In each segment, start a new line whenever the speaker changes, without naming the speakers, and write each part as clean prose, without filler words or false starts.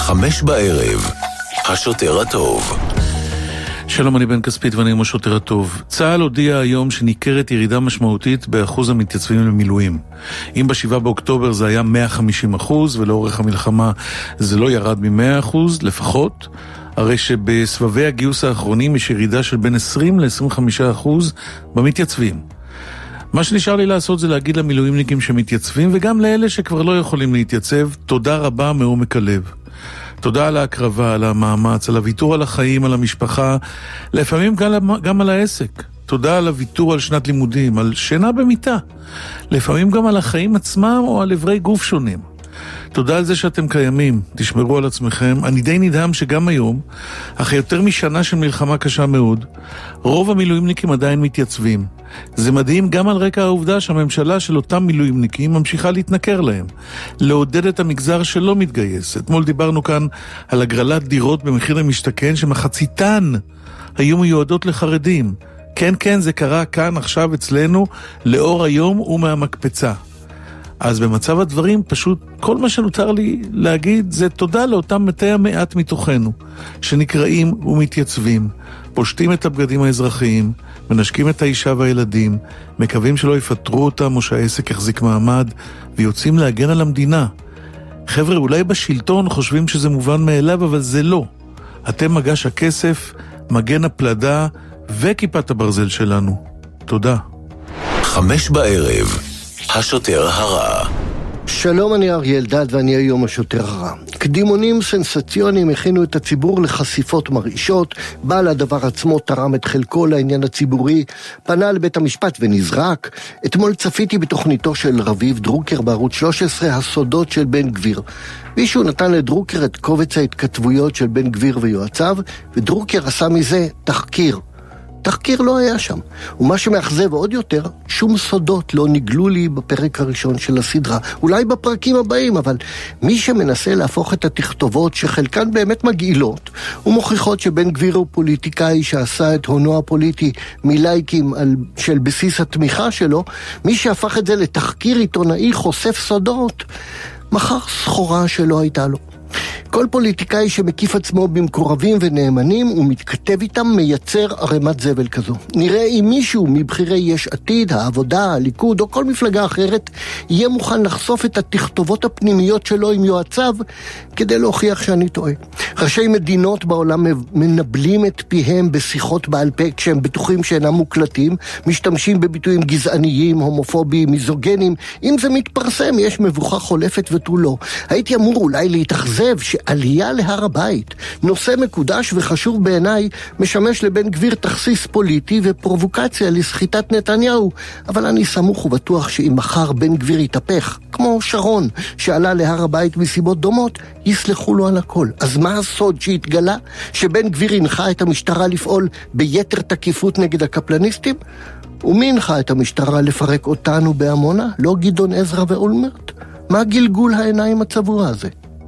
5:00, השוטר הטוב.
שלום, אני בן כספית ואני עם השוטר הטוב. צה"ל הודיע היום שניכרת ירידה משמעותית באחוז המתייצבים למילואים. אם ב7 באוקטובר זה היה 150% ולאורך המלחמה זה לא ירד מ100% לפחות, הרי שבסבבי הגיוס האחרונים יש ירידה של בין 20 ל-25% במתייצבים. מה שנשאר לי לעשות זה להגיד למילואימניקים שמתייצבים וגם לאלה שכבר לא יכולים להתייצב, תודה רבה מעומק הלב. תודה על ההקרבה, על המאמץ, על הוויתור על החיים, על המשפחה, לפעמים גם על העסק. תודה על הוויתור על שנת לימודים, על שינה במיטה. לפעמים גם על החיים עצמם או על עברי גוף שונים. תודה על זה שאתם קיימים, תשמרו על עצמכם. אני די נדהם שגם היום, אחרי יותר משנה של מלחמה קשה מאוד, רוב המילואימניקים עדיין מתייצבים. זה מדהים גם על רקע העובדה שהממשלה של אותם מילואימניקים ממשיכה להתנכר להם, לעודד את המגזר שלא מתגייס. אתמול דיברנו כאן על הגרלת דירות במחיר למשתכן שמחציתן היו מיועדות לחרדים. כן, זה קרה כאן עכשיו אצלנו לאור היום ומהמקפצה. אז במצב הדברים פשוט כל מה שנותר לי להגיד זה תודה לאותם מתי המעט מתוכנו שנקראים ומתייצבים, פושטים את הבגדים האזרחיים, מנשקים את האישה והילדים, מקווים שלא יפטרו אותם או שהעסק יחזיק מעמד ויוצאים להגן על המדינה. חבר'ה, אולי בשלטון חושבים שזה מובן מאליו, אבל זה לא. אתם מגש הכסף, מגן הפלדה וכיפת הברזל שלנו. תודה.
5:00, השוטר הרע.
שלום, אני אריה אלדד ואני היום השוטר הרע. קדימונים סנסציוניים הכינו את הציבור לחשיפות מרעישות, בעל הדבר עצמו תרם את חלקו לעניין הציבורי, פנה לבית המשפט ונזרק. אתמול צפיתי בתוכניתו של רביב דרוקר בערוץ 13, הסודות של בן גביר. מישהו נתן לדרוקר את קובץ ההתכתבויות של בן גביר ויועציו, ודרוקר עשה מזה תחקיר. תחקיר לא היה שם, ומה שמאכזב עוד יותר, שום סודות לא נגלו לי בפרק הראשון של הסדרה, אולי בפרקים הבאים, אבל מי שמנסה להפוך את התכתובות שחלקן באמת מגעילות, ומוכיחות שבן גביר הוא פוליטיקאי שעשה את הונו הפוליטי מלייקים של בסיס התמיכה שלו, מי שהפך את זה לתחקיר עיתונאי חושף סודות, מחר סחורה שלא הייתה לו. כל פוליטיקאי שמקיף עצמו במקורבים ונאמנים ומתכתב איתם מייצר ערימת זבל כזו. נראה אם מישהו מבחירי יש עתיד, העבודה, הליכוד או כל מפלגה אחרת יהיה מוכן לחשוף את התכתובות הפנימיות שלו עם יועציו כדי להוכיח שאני טועה. ראשי מדינות בעולם מנבלים את פיהם בשיחות בעל פה כשהם בטוחים שאינם מוקלטים, משתמשים בביטויים גזעניים, הומופוביים, מיזוגנים. אם זה מתפרסם יש מבוכה חולפת ותו לא. הייתי אמור אולי להתאכזב שעלייה להר הבית, נושא מקודש וחשוב בעיניי, משמש לבן גביר תכסיס פוליטי ופרובוקציה לסחיטת נתניהו, אבל אני סמוך ובטוח שאם מחר בן גביר יתהפך, כמו שרון שעלה להר הבית מסיבות דומות, יסלחו לו על הכל. אז מה הסוד שהתגלה? שבן גביר הנחה את המשטרה לפעול ביתר תקיפות נגד הקפלניסטים? ומי הנחה את המשטרה לפרק אותנו בעמונה? לא גדעון עזרא ואולמרט? מה גלגול העיניים הצבוע הזה?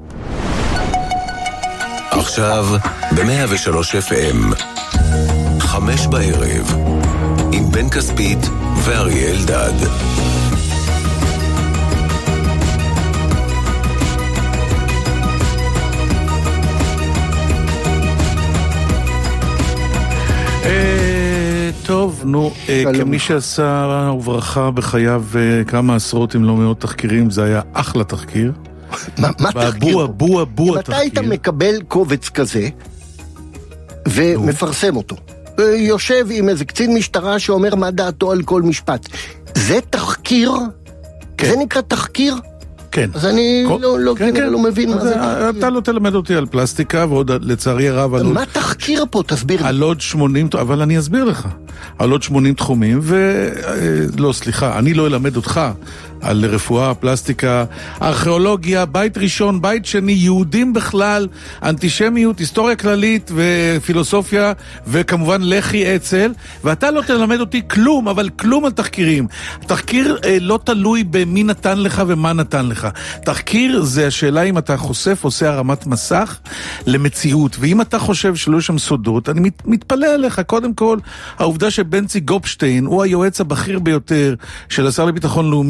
עכשיו ב-103 FM 5:00 עם בן כספית ואריה אלדד.
טוב, נו, כמי שעשה וברכה בחייו כמה עשרות אם לא מאות תחקירים, זה היה אחלה תחקיר.
מה תחקיר?
בוא
אם אתה היית מקבל קובץ כזה ומפרסם אותו, יושב עם איזה קצין משטרה שאומר מה דעתו על כל משפט, זה תחקיר? זה נקרא תחקיר?
כן.
אז אני לא מבין מה זה תחקיר.
אתה לא תלמד אותי על פלסטיקה, ועוד לצערי הרב על עוד...
מה תחקיר פה? תסביר לי.
על עוד 80... אבל אני אסביר לך. על עוד 80 תחומים, לא, סליחה, אני לא אלמד אותך על רפואה, פלסטיקה, ארכיאולוגיה, בית ראשון, בית שני, יהודים בכלל, אנטישמיות, היסטוריה כללית ופילוסופיה, וכמובן לחי אצל, ואתה לא תלמד אותי כלום, אבל כלום על תחקירים. תחקיר לא תלוי במי נתן לך ומה נתן לך. תחקיר זה השאלה אם אתה חושף, עושה הרמת מסך למציאות, ואם אתה חושב שלא יש שם סודות, אני מתפלא עליך. קודם כל, העובדה שבנצי גופשטיין הוא היועץ הבכיר ביותר של השר לביטחון לאומי,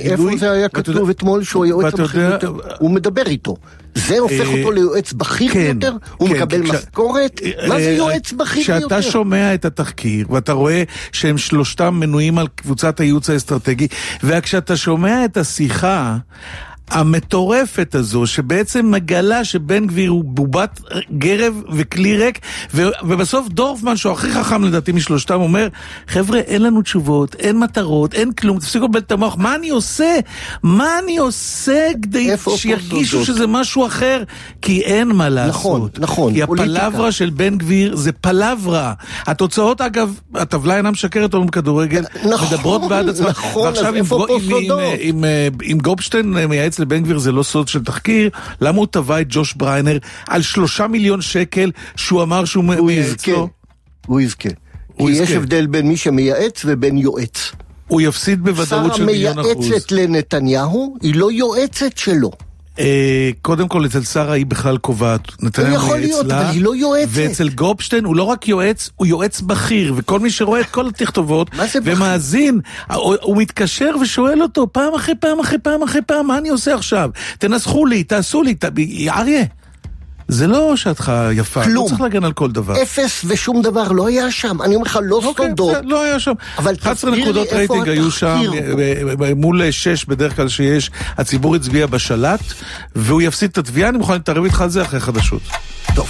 איפה זה היה כתוב אתמול שהוא היועץ הבכיר יותר? הוא מדבר איתו. זה הופך אותו ליועץ בכיר יותר? הוא מקבל משכורת? מה זה יועץ בכיר יותר?
כשאתה שומע את התחקיר, ואתה רואה שהם שלושתם מנויים על קבוצת הייעוץ האסטרטגי, וכשאתה שומע את השיחה המטורפת הזו, שבעצם מגלה שבן גביר הוא בובת גרב וכלי ריק, ובסוף דורפמן, שהוא הכי חכם לדעתי משלושתם, אומר, חבר'ה, אין לנו תשובות, אין מטרות, אין כלום, תפסיקו לבלבל את המוח, מה אני עושה? מה אני עושה כדי שירגישו שזה משהו אחר? כי אין מה לעשות.
נכון,
כי הפלברה של בן גביר זה פלברה. התוצאות, אגב, הטבלה אינה משקרת או בכדורגל, מדברות בעד עצמם. ועכשיו עם גופשטיין מייעץ לבן גביר, זה לא סוד של תחקיר, למה הוא טבע את ג'וש בריינר על 3 מיליון שקל שהוא אמר שהוא מייעץ לו?
הוא יזכה. כי יש הבדל בין מי שמייעץ ובין יועץ.
הוא יפסיד בוודאות של 1,000,000%.
שרה מייעצת לנתניהו, היא לא יועצת שלו.
קודם כל אצל שרה היא בכלל קובעת,
הוא יכול להיות, אבל היא לא יועצת.
ואצל גופשטיין הוא לא רק יועץ, הוא יועץ בכיר, וכל מי שרואה את כל התכתובות ומאזין, הוא מתקשר ושואל אותו פעם אחרי פעם אחרי פעם אחרי פעם, מה אני עושה עכשיו? תנסחו לי, תעשו לי, אריה, זה לא שעתך יפה, לא צריך להגן על כל דבר.
אפס ושום דבר לא היה שם, אני אומר לך, לא סודות.
לא היה שם. 11 נקודות רייטינג היו שם, מול 6 בדרך כלל שיש, הציבור הצביע בשלט, והוא יפסיד את התביעה, אני מוכן להתערב איתך על זה אחרי חדשות.
טוב.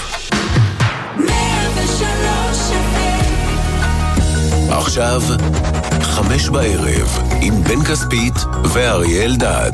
עכשיו, 5 בערב, עם בן כספית ואריה אלדד.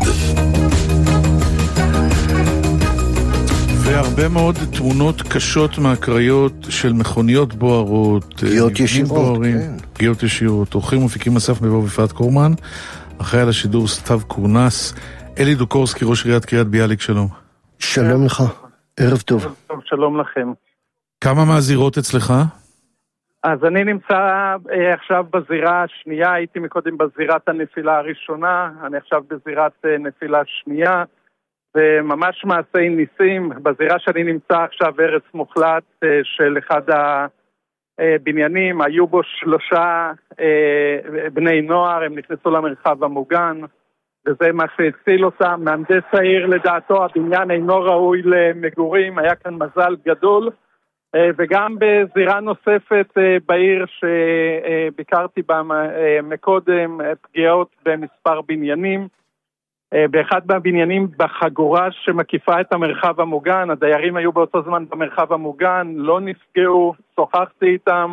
והרבה מאוד תמונות קשות מהקריות של מכוניות בוערות,
פגיעות ישירות, כן.
פגיעות ישירות. אורחים מפיקים אסף מבוא ופעת קורמן, אחראי על השידור סתיו קורנס, אלי דוקורסקי, ראש עיריית קריית ביאליק, שלום.
שלום לך, ערב טוב.
שלום לכם.
כמה מהזירות אצלך?
אז אני נמצא עכשיו בזירה השנייה, הייתי מקודם בזירת הנפילה הראשונה, אני עכשיו בזירת נפילה שנייה, וממש מעשי ניסים. בזירה שאני נמצא עכשיו ארץ מוחלט של אחד הבניינים, היו בו 3 בני נוער, הם נכנסו למרחב המוגן, וזה מה שהציל אותם. מהנדס העיר לדעתו הבניין אינו ראוי למגורים, היה כאן מזל גדול. וגם בזירה נוספת בעיר שביקרתי בה מקודם, פגיעות במספר בניינים. באחד מהבניינים בחגורה שמקיפה את המרחב המוגן, הדיירים היו באותו זמן במרחב המוגן, לא נפגעו, שוחחתי איתם.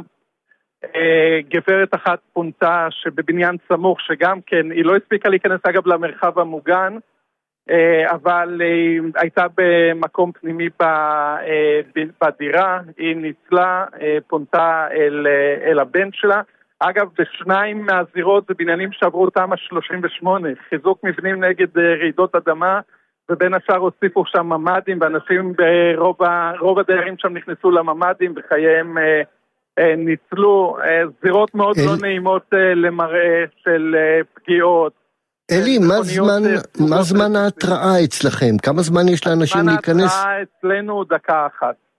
גברת אחת פונתה שבבניין סמוך, שגם כן, היא לא הספיקה להיכנס אגב למרחב המוגן, אבל היא הייתה במקום פנימי בדירה, היא ניצלה, פונתה אל הבן שלה. אגב, בשניים מהזירות זה בניינים שעברו תמ"א 38, חיזוק מבנים נגד רעידות אדמה, ובין השאר הוסיפו שם ממ"דים, ואנשים רוב הדיירים שם נכנסו לממ"דים וחייהם ניצלו. זירות מאוד לא נעימות למראה של פגיעות.
אלי, מה זמן ההתראה אצלכם? כמה זמן יש לאנשים להיכנס?
זמן ההתראה אצלנו 1 דקה.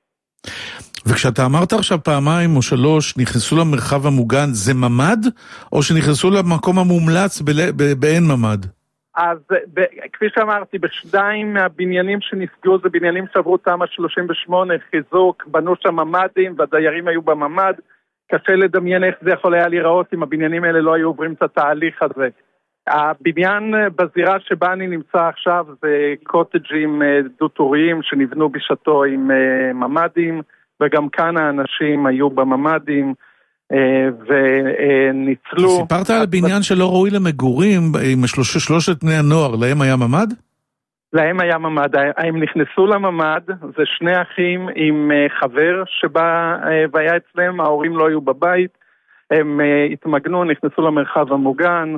וכשאתה אמרת עכשיו 2 או 3 נכנסו למרחב המוגן, זה ממד? או שנכנסו למקום המומלץ באין ממד?
אז כפי שאמרתי, בשניים מהבניינים שנפגעו זה בניינים שעברו תמ"א 38, חיזוק, בנו שם ממדים והדיירים היו בממד. קשה לדמיין איך זה יכול היה להיראות אם הבניינים האלה לא היו עוברים את התהליך הזה. הבניין בזירה שבה אני נמצא עכשיו זה קוטג'ים דו-טוריים שנבנו בשעתו עם ממדים, וגם כאן האנשים היו בממדים וניצלו.
סיפרת על בניין שלא ראוי למגורים עם 3 בני הנוער, להם היה ממד?
להם היה ממד, הם נכנסו לממד, זה 2 אחים עם חבר שבא והיה אצלם, ההורים לא היו בבית, הם התמגנו, נכנסו למרחב המוגן,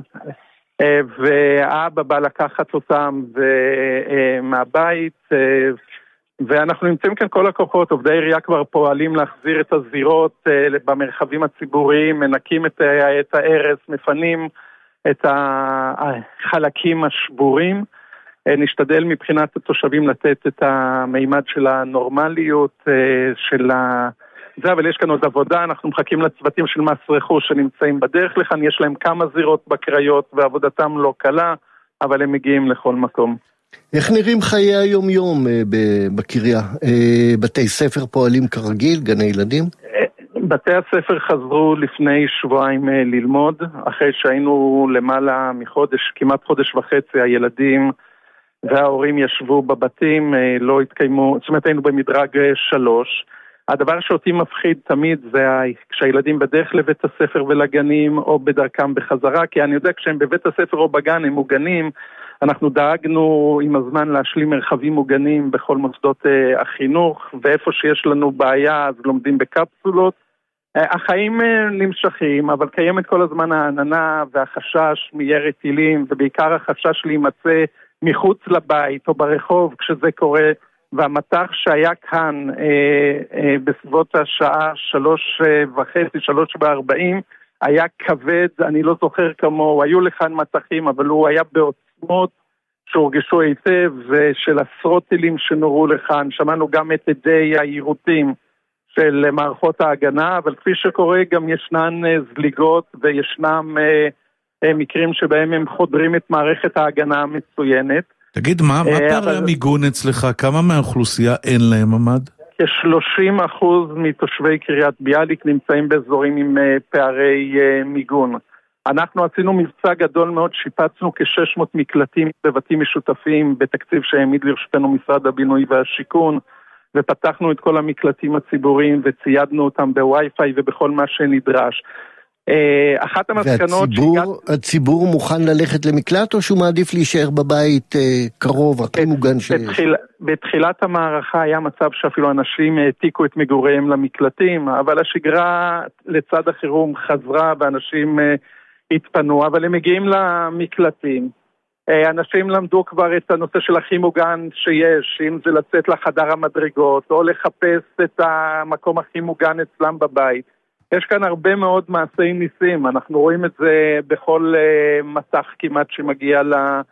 והאבא בא לקחת אותם מהבית, ואנחנו נמצאים כאן כל הכוחות, עובדי עירייה כבר פועלים להחזיר את הזירות במרחבים הציבוריים, מנקים את הערס, מפנים את החלקים השבורים, נשתדל מבחינת התושבים לתת את המימד של הנורמליות של זה, אבל יש כאן עוד עבודה, אנחנו מחכים לצוותים של מס רכוש שנמצאים בדרך לכאן, יש להם כמה זירות בקריות ועבודתם לא קלה, אבל הם מגיעים לכל מקום.
איך נראים חיי היום-יום בקריה? בתי ספר פועלים כרגיל, גני ילדים?
בתי הספר חזרו לפני שבועיים ללמוד, אחרי שהיינו למעלה מחודש, כמעט חודש וחצי, הילדים וההורים ישבו בבתים, לא התקיימו, זאת אומרת היינו במדרג 3. הדבר שאותי מפחיד תמיד זה כשהילדים בדרך לבית הספר ולגנים או בדרכם בחזרה, כי אני יודע כשהם בבית הספר או בגן הם מוגנים, אנחנו דאגנו עם הזמן להשלים מרחבים מוגנים בכל מוסדות החינוך, ואיפה שיש לנו בעיה אז לומדים בקפסולות. החיים נמשכים, אבל קיימת כל הזמן העננה והחשש מירי טילים, ובעיקר החשש להימצא מחוץ לבית או ברחוב כשזה קורה, והמטח שהיה כאן בסביבות השעה 3:30, 3:40, היה כבד, אני לא זוכר כמוהו, היו לכאן מטחים, אבל הוא היה בעוצמות שהורגשו היטב, ושל עשרות טילים שנורו לכאן, שמענו גם את עדי היירוטים של מערכות ההגנה, אבל כפי שקורה גם ישנן זליגות וישנם מקרים שבהם הם חודרים את מערכת ההגנה המצוינת.
תגיד, מה פערי המיגון אצלך? כמה מהאוכלוסייה אין להם ממ"ד?
כ-30% מתושבי קריית ביאליק נמצאים באזורים עם פערי מיגון. אנחנו עשינו מבצע גדול מאוד, שיפצנו כ-600 מקלטים בבתים משותפים בתקציב שהעמיד לרשותנו משרד הבינוי והשיכון, ופתחנו את כל המקלטים הציבוריים וציידנו אותם בווי-פיי ובכל מה שנדרש. אחת המסקנות
והציבור מוכן ללכת למקלט או שהוא מעדיף להישאר בבית קרוב, הכי מוגן שיש?
בתחילת המערכה היה מצב שאפילו אנשים העתיקו את מגוריהם למקלטים, אבל השגרה לצד החירום חזרה ואנשים התפנו, אבל הם מגיעים למקלטים. אנשים למדו כבר את הנושא של הכי מוגן שיש, אם זה לצאת לחדר המדרגות או לחפש את המקום הכי מוגן אצלם בבית. יש כאן הרבה מאוד מעשי ניסים, אנחנו רואים את זה בכל מטח כמעט שמגיע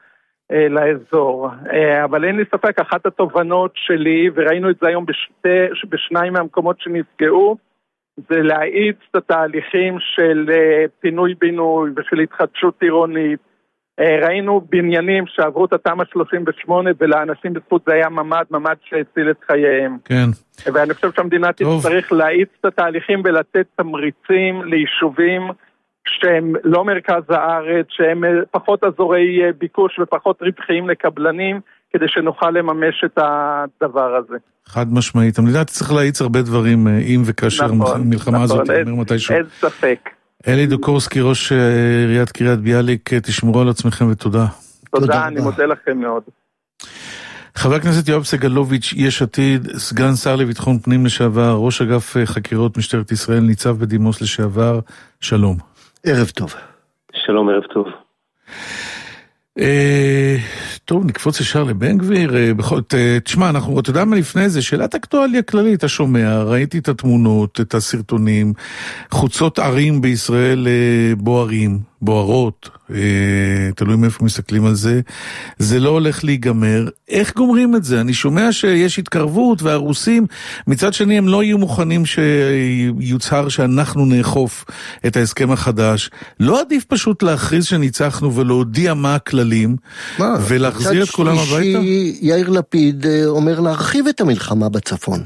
לאזור. אבל אין לי ספק, אחת התובנות שלי, וראינו את זה היום בשניים מהמקומות שנפגעו, זה להאיץ את התהליכים של פינוי-בינוי ושל התחדשות עירונית. ראינו בניינים שעברו את התמ"א 38 ולאנשים בזכות זה היה ממ"ד שהציל את חייהם.
כן.
ואני חושב שהמדינה תצטרך להאיץ את התהליכים ולתת תמריצים ליישובים שהם לא מרכז הארץ, שהם פחות אזורי ביקוש ופחות רווחיים לקבלנים, כדי שנוכל לממש את הדבר הזה.
חד משמעית. המדינה תצטרך להאיץ הרבה דברים אם וכאשר המלחמה הזאת תאמר מתישהו.
אין ספק.
אלי דוקורסקי, ראש עיריית קריית ביאליק, תשמרו על עצמכם ותודה.
תודה, אני מודה לכם מאוד.
חבר הכנסת יואב סגלוביץ', יש עתיד, סגן שר לביטחון פנים לשעבר, ראש אגף חקירות משטרת ישראל, ניצב בדימוס לשעבר, שלום.
ערב טוב.
שלום, ערב טוב.
טוב, נקפוץ ישר לבן גביר. תשמע, אתה יודע מה לפני זה? שאלת אקטואליה כללית, אתה שומע, ראיתי את התמונות, את הסרטונים, חוצות ערים בישראל בוערות, תלוי מאיפה מסתכלים על זה, זה לא הולך להיגמר. איך גומרים את זה? אני שומע שיש התקרבות והרוסים, מצד שני הם לא יהיו מוכנים שיוצהר שאנחנו נאכוף את ההסכם החדש. לא עדיף פשוט להכריז שניצחנו ולהודיע מה הכללים, ולהחזיר את כולם הביתה?
יאיר לפיד אומר להרחיב את המלחמה בצפון.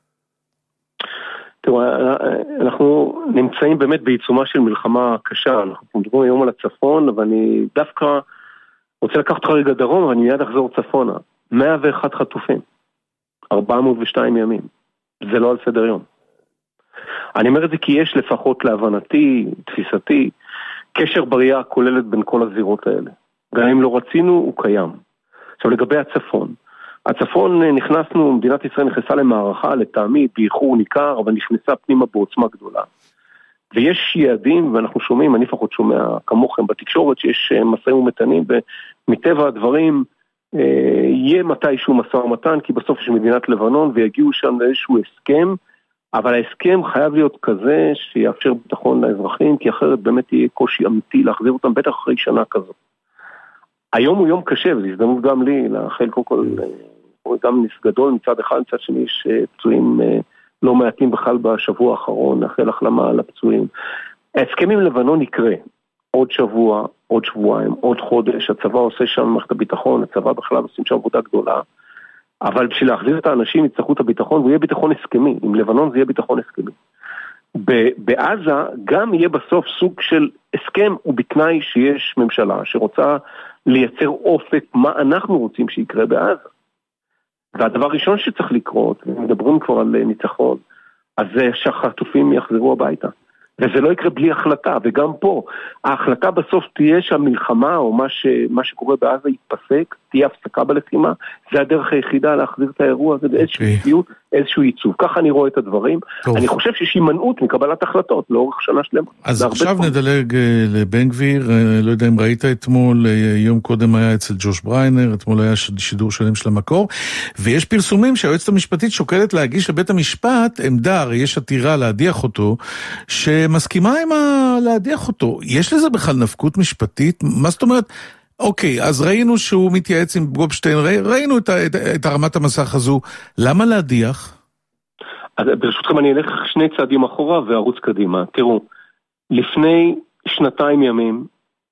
תראו, אנחנו נמצאים באמת בעיצומה של מלחמה קשה, אנחנו מדברים היום על הצפון, אבל אני דווקא רוצה לקחת אותך רגע דרום, ואני מיד אחזור צפונה. 101 חטופים, 402 ימים, זה לא על סדר יום. אני אומר את זה כי יש לפחות להבנתי, תפיסתי, קשר בריאה כוללת בין כל הזירות האלה. גם אם לא רצינו, הוא קיים. עכשיו לגבי הצפון נכנסנו, מדינת ישראל נכנסה למערכה, לטעמי, באיחור ניכר, אבל נכנסה פנימה בעוצמה גדולה. ויש יעדים, ואנחנו שומעים, אני לפחות שומע כמוכם בתקשורת, שיש משאים ומתנים, ומטבע הדברים יהיה מתישהו משא ומתן, כי בסוף יש מדינת לבנון, ויגיעו שם לאיזשהו הסכם, אבל ההסכם חייב להיות כזה, שיאפשר ביטחון לאזרחים, כי אחרת באמת יהיה קושי אמיתי להחזיר אותם, בטח אחרי שנה כזאת. היום הוא יום קשה, וזו הזדמנות גם לי, לאחל קודם כל, גם נס גדול מצד אחד, מצד שני יש פצועים לא מעטים בכלל בשבוע האחרון, לאחל החלמה על הפצועים. ההסכם עם לבנון יקרה, עוד שבוע, עוד שבועיים, עוד חודש, הצבא עושה שם מערכת הביטחון, הצבא בכלל עושים שם עבודה גדולה, אבל בשביל להחזיר את האנשים יצטרכו את הביטחון, והוא יהיה ביטחון הסכמי, עם לבנון זה יהיה ביטחון הסכמי. בעזה גם יהיה בסוף סוג של הסכם, ובתנאי שיש ממשלה שרוצה לייצר אופק מה אנחנו רוצים שיקרה בעזה. והדבר הראשון שצריך לקרות, ומדברים כבר על ניצחון, אז זה שהחטופים יחזרו הביתה. וזה לא יקרה בלי החלטה, וגם פה, ההחלטה בסוף תהיה שהמלחמה, או מה שקורה בעזה יתפסק, תהיה הפסקה בלחימה, זה הדרך היחידה להחזיר את האירוע הזה, איזשהו ייצוב. ככה אני רואה את הדברים. אני חושב שיש הימנעות מקבלת החלטות, לאורך שנה שלמה.
אז עכשיו נדלג לבן גביר, לא יודע אם ראית אתמול, יום קודם היה אצל ג'וש בריינר, אתמול היה שידור שלם של המקור, ויש פרסומים שהיועצת המשפטית שוקלת להגיש לבית המשפט עמדה, הרי יש עתירה להדיח אותו, מסכימה עם להדיח אותו. יש לזה בכלל נפקות משפטית? מה זאת אומרת? אוקיי, אז ראינו שהוא מתייעץ עם גופשטיין, ראינו את הרמת המסך הזו. למה להדיח?
אז ברשותכם אני אלך שני צעדים אחורה וערוץ קדימה. תראו, לפני 2 ימים,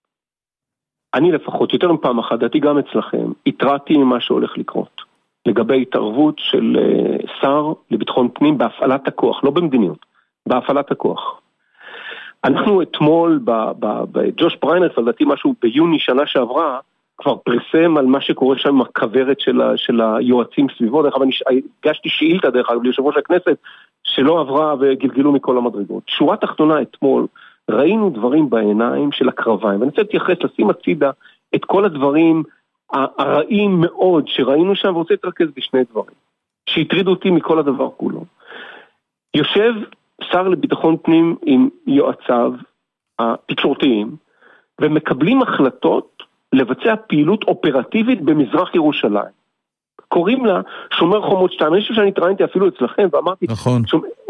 אני לפחות, יותר מפעם אחת, דעתי גם אצלכם, התרעתי ממה שהולך לקרות. לגבי התערבות של שר לביטחון פנים בהפעלת הכוח, לא במדיניות, בהפעלת הכוח. אנחנו אתמול בג'וש בריינר, לדעתי משהו ביוני שנה שעברה, כבר פרסם על מה שקורה שם עם הכברת של היועצים סביבו, דרך אגב אני הגשתי שאילתה דרך אגב ליושב ראש הכנסת, שלא עברה וגלגלו מכל המדרגות. שורה תחתונה אתמול, ראינו דברים בעיניים של הקרביים, ואני רוצה להתייחס, לשים הצידה את כל הדברים הרעים מאוד שראינו שם, ורוצה להתרכז בשני דברים, שהטרידו אותי מכל הדבר כולו. יושב שר לביטחון פנים עם יועציו התקשורתיים, ומקבלים החלטות לבצע פעילות אופרטיבית במזרח ירושלים. קוראים לה שומר חומות 2, אני חושב שאני התראיינתי אפילו אצלכם, ואמרתי,
נכון.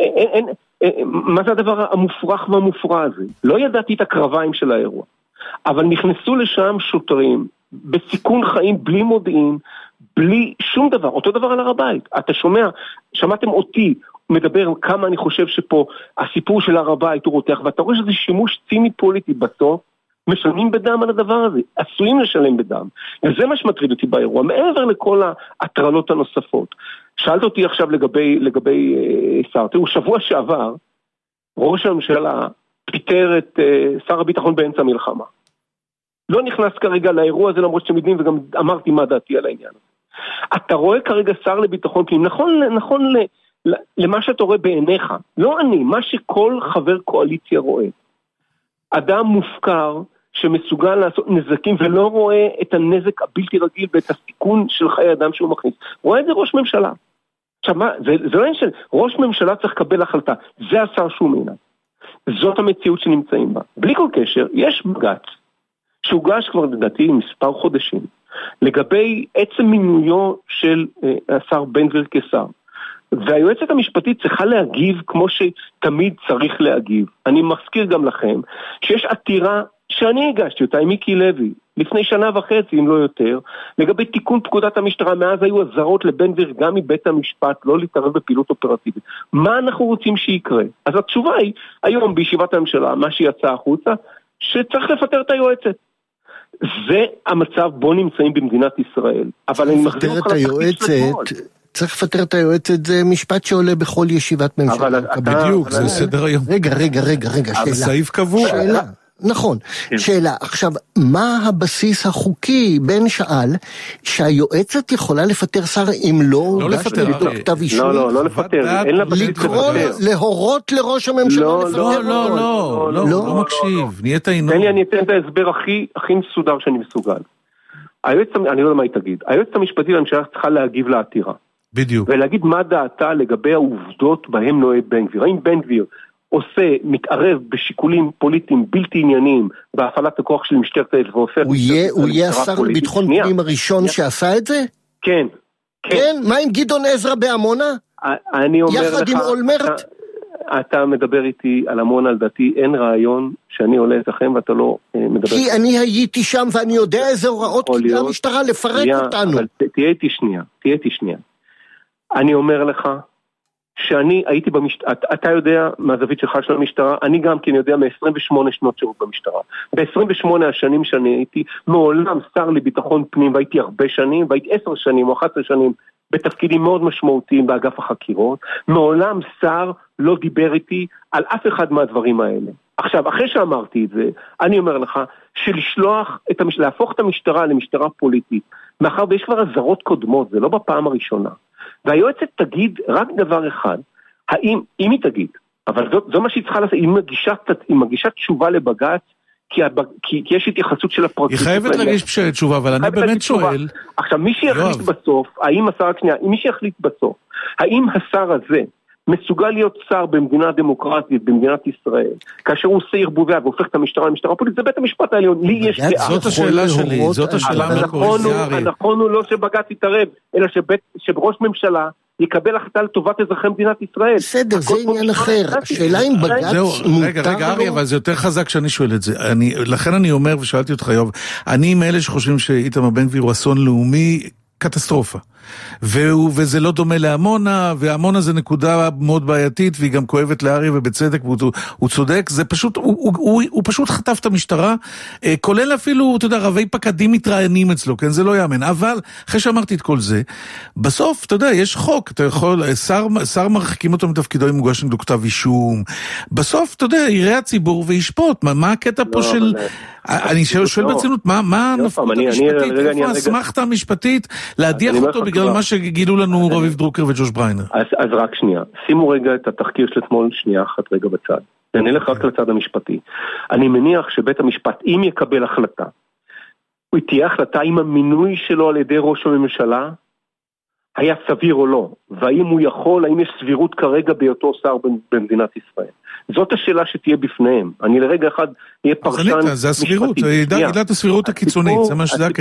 מה זה הדבר המופרך והמופרע הזה? לא ידעתי את הקרביים של האירוע, אבל נכנסו לשם שוטרים, בסיכון חיים, בלי מודיעין, בלי שום דבר, אותו דבר על הר הבית. אתה שמעתם אותי, מדבר כמה אני חושב שפה הסיפור של הר הבית הוא רותח, ואתה רואה שזה שימוש ציני פוליטי בסוף, משלמים בדם על הדבר הזה, עשויים לשלם בדם, וזה מה שמטריד אותי באירוע, מעבר לכל ההטרלות הנוספות. שאלת אותי עכשיו לגבי שר, תראו, שבוע שעבר, ראש הממשלה פיטר את שר הביטחון באמצע המלחמה. לא נכנס כרגע לאירוע הזה, למרות שאתם יודעים, וגם אמרתי מה דעתי על העניין הזה. אתה רואה כרגע שר לביטחון פנים, נכון למה שאתה רואה בעיניך, לא אני, מה שכל חבר קואליציה רואה. אדם מופקר שמסוגל לעשות נזקים ולא רואה את הנזק הבלתי רגיל ואת הסיכון של חיי אדם שהוא מכניס. רואה את זה ראש ממשלה. עכשיו מה, זה לא עניין של ראש ממשלה צריך לקבל החלטה, זה השר שהוא מינה. זאת המציאות שנמצאים בה. בלי כל קשר, יש בג"ץ שהוגש כבר לדעתי מספר חודשים לגבי עצם מינויו של השר בן גביר כשר. והיועצת המשפטית צריכה להגיב כמו שתמיד צריך להגיב. אני מזכיר גם לכם שיש עתירה שאני הגשתי אותה עם מיקי לוי לפני 1.5 שנה, אם לא יותר, לגבי תיקון פקודת המשטרה. מאז היו הזרות לבן גביר גם מבית המשפט לא להתערב בפעילות אופרטיבית. מה אנחנו רוצים שיקרה? אז התשובה היא, היום בישיבת הממשלה, מה שיצא החוצה, שצריך לפטר את היועצת. זה המצב בו נמצאים במדינת ישראל. אבל אני מחזיר אותך לתחתית של אתמול.
צריך לפטר את היועצת, זה משפט שעולה בכל ישיבת ממשלה.
בדיוק, זה סדר היום.
רגע, שאלה.
סעיף קבוע.
שאלה, נכון. שאלה, עכשיו, מה הבסיס החוקי? בן שאל שהיועצת יכולה לפטר שר אם לא
לפטר.
כתב אישום?
לא לפטר, אין לה בסיס
לקרוא, להורות לראש הממשלה לפטר?
לא מקשיב, נהיית עינו.
תן לי, אני אתן את ההסבר הכי מסודר שאני מסוגל. אני לא יודע מה היא תגיד. היועצת המשפטית לממשלה צריכה להגיב לעתירה.
בדיוק.
ולהגיד מה דעתה לגבי העובדות בהם נוהג בן גביר. האם בן גביר מתערב בשיקולים פוליטיים בלתי ענייניים בהפעלת הכוח של משטרת ישראל והופך...
הוא יהיה השר לביטחון פנים הראשון שעשה את זה?
כן.
כן? מה עם גדעון עזרא בעמונה?
אני אומר לך...
יחד עם אולמרט?
אתה מדבר איתי על עמונה, על דעתי אין רעיון שאני עולה אתכם ואתה לא מדבר...
כי אני הייתי שם ואני יודע איזה הוראות קיבלה המשטרה לפרק אותנו.
אבל תהיה איתי שנייה. אני אומר לך שאני הייתי אתה יודע מהזווית שלך של המשטרה, אני גם כן יודע מ-28 שנות שירות במשטרה. ב-28 השנים שאני הייתי, מעולם שר לביטחון פנים, והייתי הרבה שנים, והייתי 10 שנים או 11 שנים, בתפקידים מאוד משמעותיים באגף החקירות, מעולם שר לא דיבר איתי על אף אחד מהדברים האלה. עכשיו, אחרי שאמרתי את זה, אני אומר לך, להפוך את המשטרה למשטרה פוליטית, מאחר ויש כבר הזרות קודמות, זה לא בפעם הראשונה. והיועצת תגיד רק דבר אחד, אם היא תגיד, אבל זו מה שהיא צריכה לעשות, היא מגישה תשובה לבג"ץ, כי יש התייחסות של הפרקליטות.
היא חייבת להגיש תשובה, אבל אני באמת שואל.
עכשיו, מי שיחליט בסוף, האם השר הזה מסוגל להיות שר במדינה דמוקרטית, במדינת ישראל, כאשר הוא עושה ערבוביה והופך את המשטרה למשטרה פוליטית, זה בית המשפט העליון, לי יש דעה.
זאת השאלה שלי, זאת השאלה.
הנכון הוא לא שבג"ץ יתערב, אלא שראש ממשלה יקבל החלטה לטובת אזרחי מדינת ישראל.
בסדר, זה עניין אחר. השאלה אם בג"ץ מותר...
רגע, אריה, אבל זה יותר חזק שאני שואל את זה. לכן אני אומר, ושאלתי אותך, יואב, אני עם אלה שחושבים שאיתמר בן גביר הוא אסון לאומי, קטסטרופה. וזה לא דומה לעמונה, ועמונה זה נקודה מאוד בעייתית, והיא גם כואבת לאריה ובצדק, והוא צודק, זה פשוט, הוא פשוט חטף את המשטרה, כולל אפילו, אתה יודע, רבי פקדים מתראיינים אצלו, כן, זה לא יאמן, אבל אחרי שאמרתי את כל זה, בסוף, אתה יודע, יש חוק, אתה יכול, שר מרחיקים אותו מתפקידו אם מוגש נגדו כתב אישום, בסוף, אתה יודע, יראה הציבור וישפוט, מה הקטע פה של... אני שואל ברצינות, מה הנפקות המשפטית? איפה הסמכת המשפטית להדיח אותו בגלל מה שגילו לנו רביב דרוקר וג'וש בריינר?
אז רק שנייה, שימו רגע את התחקיר של אתמול שנייה אחת רגע בצד. אני אלך רק לצד המשפטי. אני מניח שבית המשפט, אם יקבל החלטה, הוא תהיה החלטה אם המינוי שלו על ידי ראש הממשלה היה סביר או לא, והאם הוא יכול, האם יש סבירות כרגע בהיותו שר במדינת ישראל. זאת השאלה שתהיה בפניהם. אני לרגע אחד אהיה פרשן משפטי. זה
הסבירות, עילת הסבירות הקיצונית, זה מה שזה הקטע.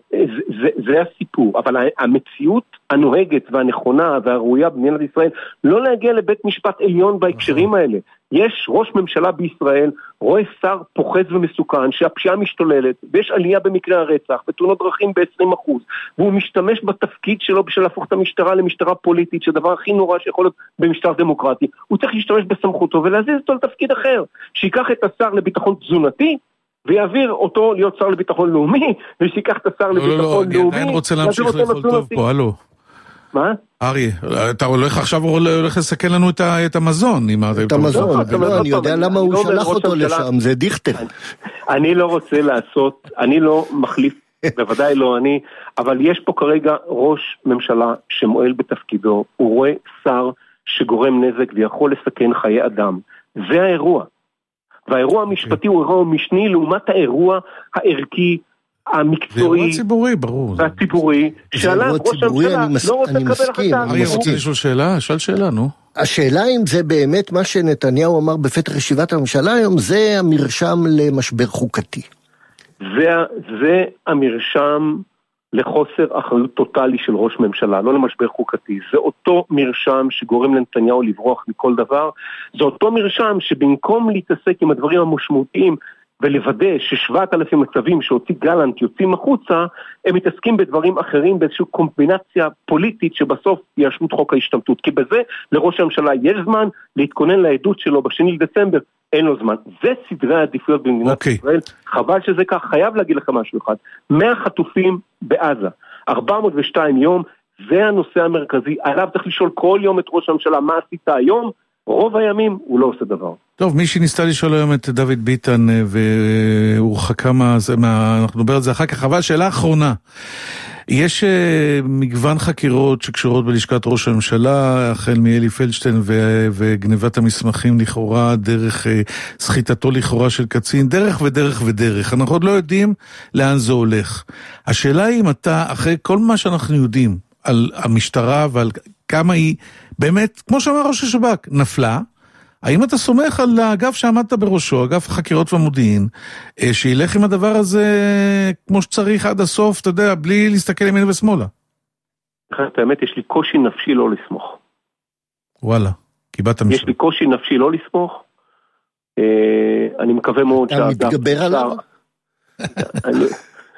זה הסיפור, אבל המציאות הנוהגת והנכונה והראויה במדינת ישראל, לא להגיע לבית משפט עליון בהקשרים האלה. יש ראש ממשלה בישראל, רואה שר פוחז ומסוכן, שהפשיעה משתוללת, ויש עלייה במקרה הרצח, בתאונות דרכים ב-20%, והוא משתמש בתפקיד שלו בשביל להפוך את המשטרה למשטרה פוליטית, שהדבר הכי נורא שיכול להיות במשטר דמוקרטי, הוא צריך להשתמש בסמכותו ולהזיז אותו לתפקיד אחר, שיקח את השר לביטחון תזונתי, ויעביר אותו להיות שר לביטחון לאומי, ושיקח את השר לביטחון לאומי.
אני רוצה להמשיך לאכול טוב פה, הלו.
מה?
אריה, אתה הולך עכשיו לסכן לנו את המזון.
את המזון, אני יודע למה הוא שלח אותו לשם, זה דיכטר.
אני לא רוצה לעשות, אני לא מחליף, בוודאי לא אני, אבל יש פה כרגע ראש ממשלה שמועל בתפקידו, הוא רואה שר שגורם נזק ויכול לסכן חיי אדם. זה האירוע. והאירוע המשפטי הוא אירוע משני לעומת האירוע הערכי, המקצועי,
הציבורי, ברור.
והציבורי, שעליו ראש הממשלה לא רוצה לקבל החלטה.
אני רוצה לשאול שאלה, שאלה, נו.
השאלה אם זה באמת מה שנתניהו אמר בפתח ישיבת הממשלה היום, זה המרשם למשבר חוקתי.
זה המרשם לחוסר אחריות טוטלי של ראש ממשלה, לא למשבר חוקתי. זה אותו מרשם שגורם לנתניהו לברוח מכל דבר. זה אותו מרשם שבמקום להתעסק עם הדברים המשמעותיים, ולוודא ש7,000 מצבים שהוציא גלנט יוצאים החוצה, הם מתעסקים בדברים אחרים, באיזושהי קומבינציה פוליטית שבסוף יאשרו את חוק ההשתמטות. כי בזה לראש הממשלה יש זמן להתכונן לעדות שלו ב2 לדצמבר, אין לו זמן. זה סדרי העדיפויות במדינת ישראל. חבל שזה כך. חייב להגיד לכם משהו אחד. 100 חטופים בעזה, 402 יום, זה הנושא המרכזי. עליו צריך לשאול כל יום את ראש הממשלה, מה עשית היום? רוב הימים הוא לא עושה דבר.
טוב, מי שניסתה לשאול היום את דוד ביטן והורחקה אנחנו נדבר על זה אחר כך, אבל שאלה אחרונה. יש מגוון חקירות שקשורות בלשכת ראש הממשלה, החל מאלי פלדשטיין וגנבת המסמכים לכאורה, דרך סחיטתו לכאורה של קצין, דרך ודרך ודרך. אנחנו עוד לא יודעים לאן זה הולך. השאלה היא אם אתה, אחרי כל מה שאנחנו יודעים על המשטרה ועל כמה היא באמת, כמו שאמר ראש השב"כ, נפלה, האם אתה סומך על האגף שעמדת בראשו, אגף החקירות והמודיעין, שילך עם הדבר הזה כמו שצריך עד הסוף, אתה יודע, בלי להסתכל ימין ושמאלה?
האמת, יש לי קושי נפשי לא לסמוך.
וואלה, קיבלת משהו.
יש לי קושי נפשי לא לסמוך. אני מקווה מאוד
אתה מתגבר עליו?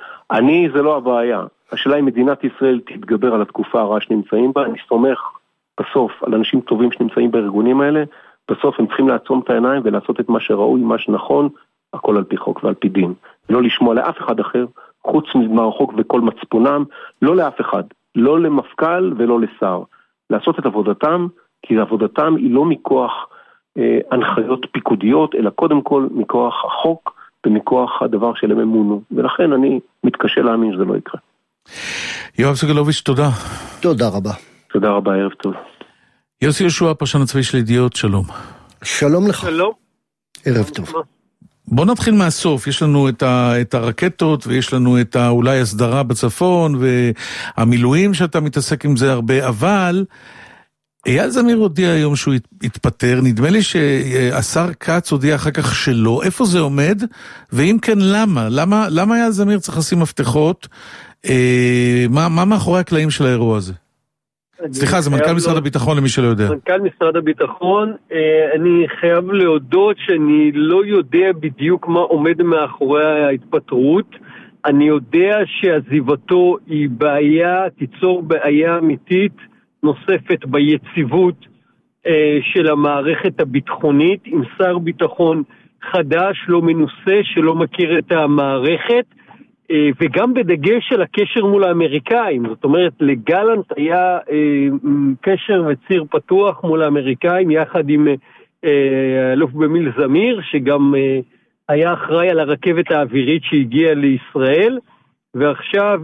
זה לא הבעיה. השאלה אם מדינת ישראל תתגבר על התקופה הרעה שנמצאים בה, אני סומך בסוף על אנשים טובים שנמצאים בארגונים האלה, בסוף הם צריכים לעצום את העיניים ולעשות את מה שראוי, מה שנכון, הכל על פי חוק ועל פי דין. לא לשמוע לאף אחד אחר, חוץ מהחוק וכל מצפונם, לא לאף אחד, לא למפכ"ל ולא לשר. לעשות את עבודתם, כי עבודתם היא לא מכוח הנחיות פיקודיות, אלא קודם כל מכוח החוק ומכוח הדבר שלהם אמונו. ולכן אני מתקשה להאמין שזה לא יקרה.
יואב סגלוביץ', תודה.
תודה רבה.
תודה רבה, ערב טוב.
יוסי יהושע, הפרשן הצבאי של ידיעות, שלום.
שלום לך.
שלום.
ערב טוב.
בוא נתחיל מהסוף, יש לנו את הרקטות ויש לנו את אולי הסדרה בצפון והמילואים שאתה מתעסק עם זה הרבה, אבל אייל זמיר הודיע היום שהוא התפטר, נדמה לי שהשר קץ הודיע אחר כך שלא, איפה זה עומד? ואם כן, למה אייל זמיר צריך לשים מפתחות? מה מאחורי הקלעים של האירוע הזה? סליחה, זה מנכ"ל משרד הביטחון למי שלא יודע.
מנכ"ל משרד הביטחון, אני חייב להודות שאני לא יודע בדיוק מה עומד מאחורי ההתפטרות. אני יודע שעזיבתו היא בעיה, תיצור בעיה אמיתית נוספת ביציבות של המערכת הביטחונית, עם שר ביטחון חדש, לא מנוסה, שלא מכיר את המערכת, וגם בדגש על הקשר מול האמריקאים. זאת אומרת, לגלנט היה קשר וציר פתוח מול האמריקאים, יחד עם אלוף במיל' זמיר, שגם היה אחראי על הרכבת האווירית שהגיעה לישראל, ועכשיו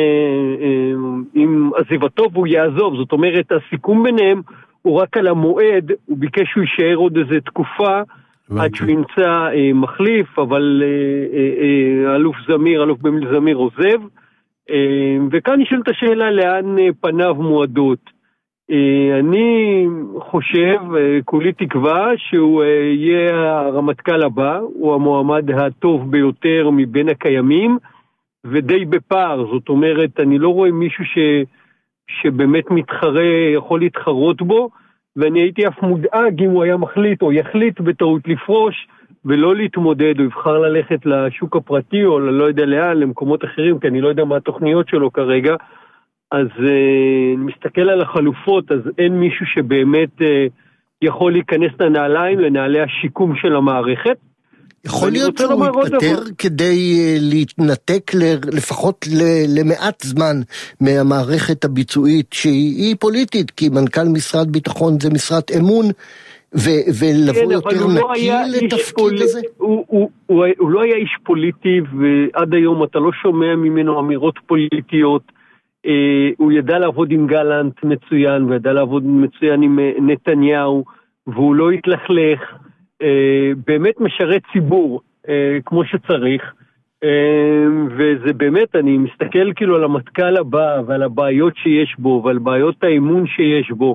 עם עזיבתו והוא יעזוב. זאת אומרת, הסיכום ביניהם הוא רק על המועד, הוא ביקש שהוא יישאר עוד איזו תקופה, עד שהוא ימצא מחליף, אבל אלוף במיל' זמיר עוזב, וכאן נשאלת השאלה לאן פניו מועדות. אני חושב, כולי תקווה שהוא יהיה הרמטכ"ל הבא, הוא המועמד הטוב ביותר מבין הקיימים, ודי בפער. זאת אומרת, אני לא רואה מישהו שבאמת יכול להתחרות בו, ואני הייתי אף מודאג אם הוא היה מחליט או יחליט בטעות לפרוש ולא להתמודד, או יבחר ללכת לשוק הפרטי או לא יודע לאן, למקומות אחרים, כי אני לא יודע מה התוכניות שלו כרגע. אז אני מסתכל על החלופות, אז אין מישהו שבאמת יכול להיכנס לנעלי השיקום של המערכת.
יכול להיות שהוא יתפטר כדי להתנתק לפחות למעט זמן מהמערכת הביצועית שהיא פוליטית, כי מנכ"ל משרד ביטחון זה משרת אמון, ולבוא יותר נקי לתפקיד הזה?
הוא לא היה איש פוליטי, ועד היום אתה לא שומע ממנו אמירות פוליטיות. הוא ידע לעבוד עם גלנט מצוין, וידע לעבוד מצוין עם נתניהו, והוא לא התלכלך. באמת משרת ציבור כמו שצריך, וזה באמת, אני מסתכל כאילו על המטכ"ל הבא ועל הבעיות שיש בו ועל בעיות האמון שיש בו,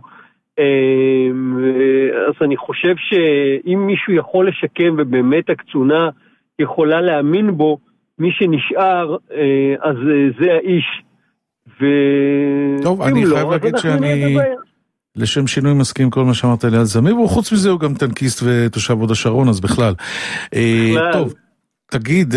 אז אני חושב שאם מישהו יכול לשקם ובאמת הקצונה יכולה להאמין בו, מי שנשאר אז זה האיש.
טוב, אני חייב להגיד שאני לשם שינוי מסכים כל מה שאמרת אייל זמיר, וחוץ מזה הוא גם טנקיסט ותושב הוד השרון, אז בכלל. טוב, תגיד,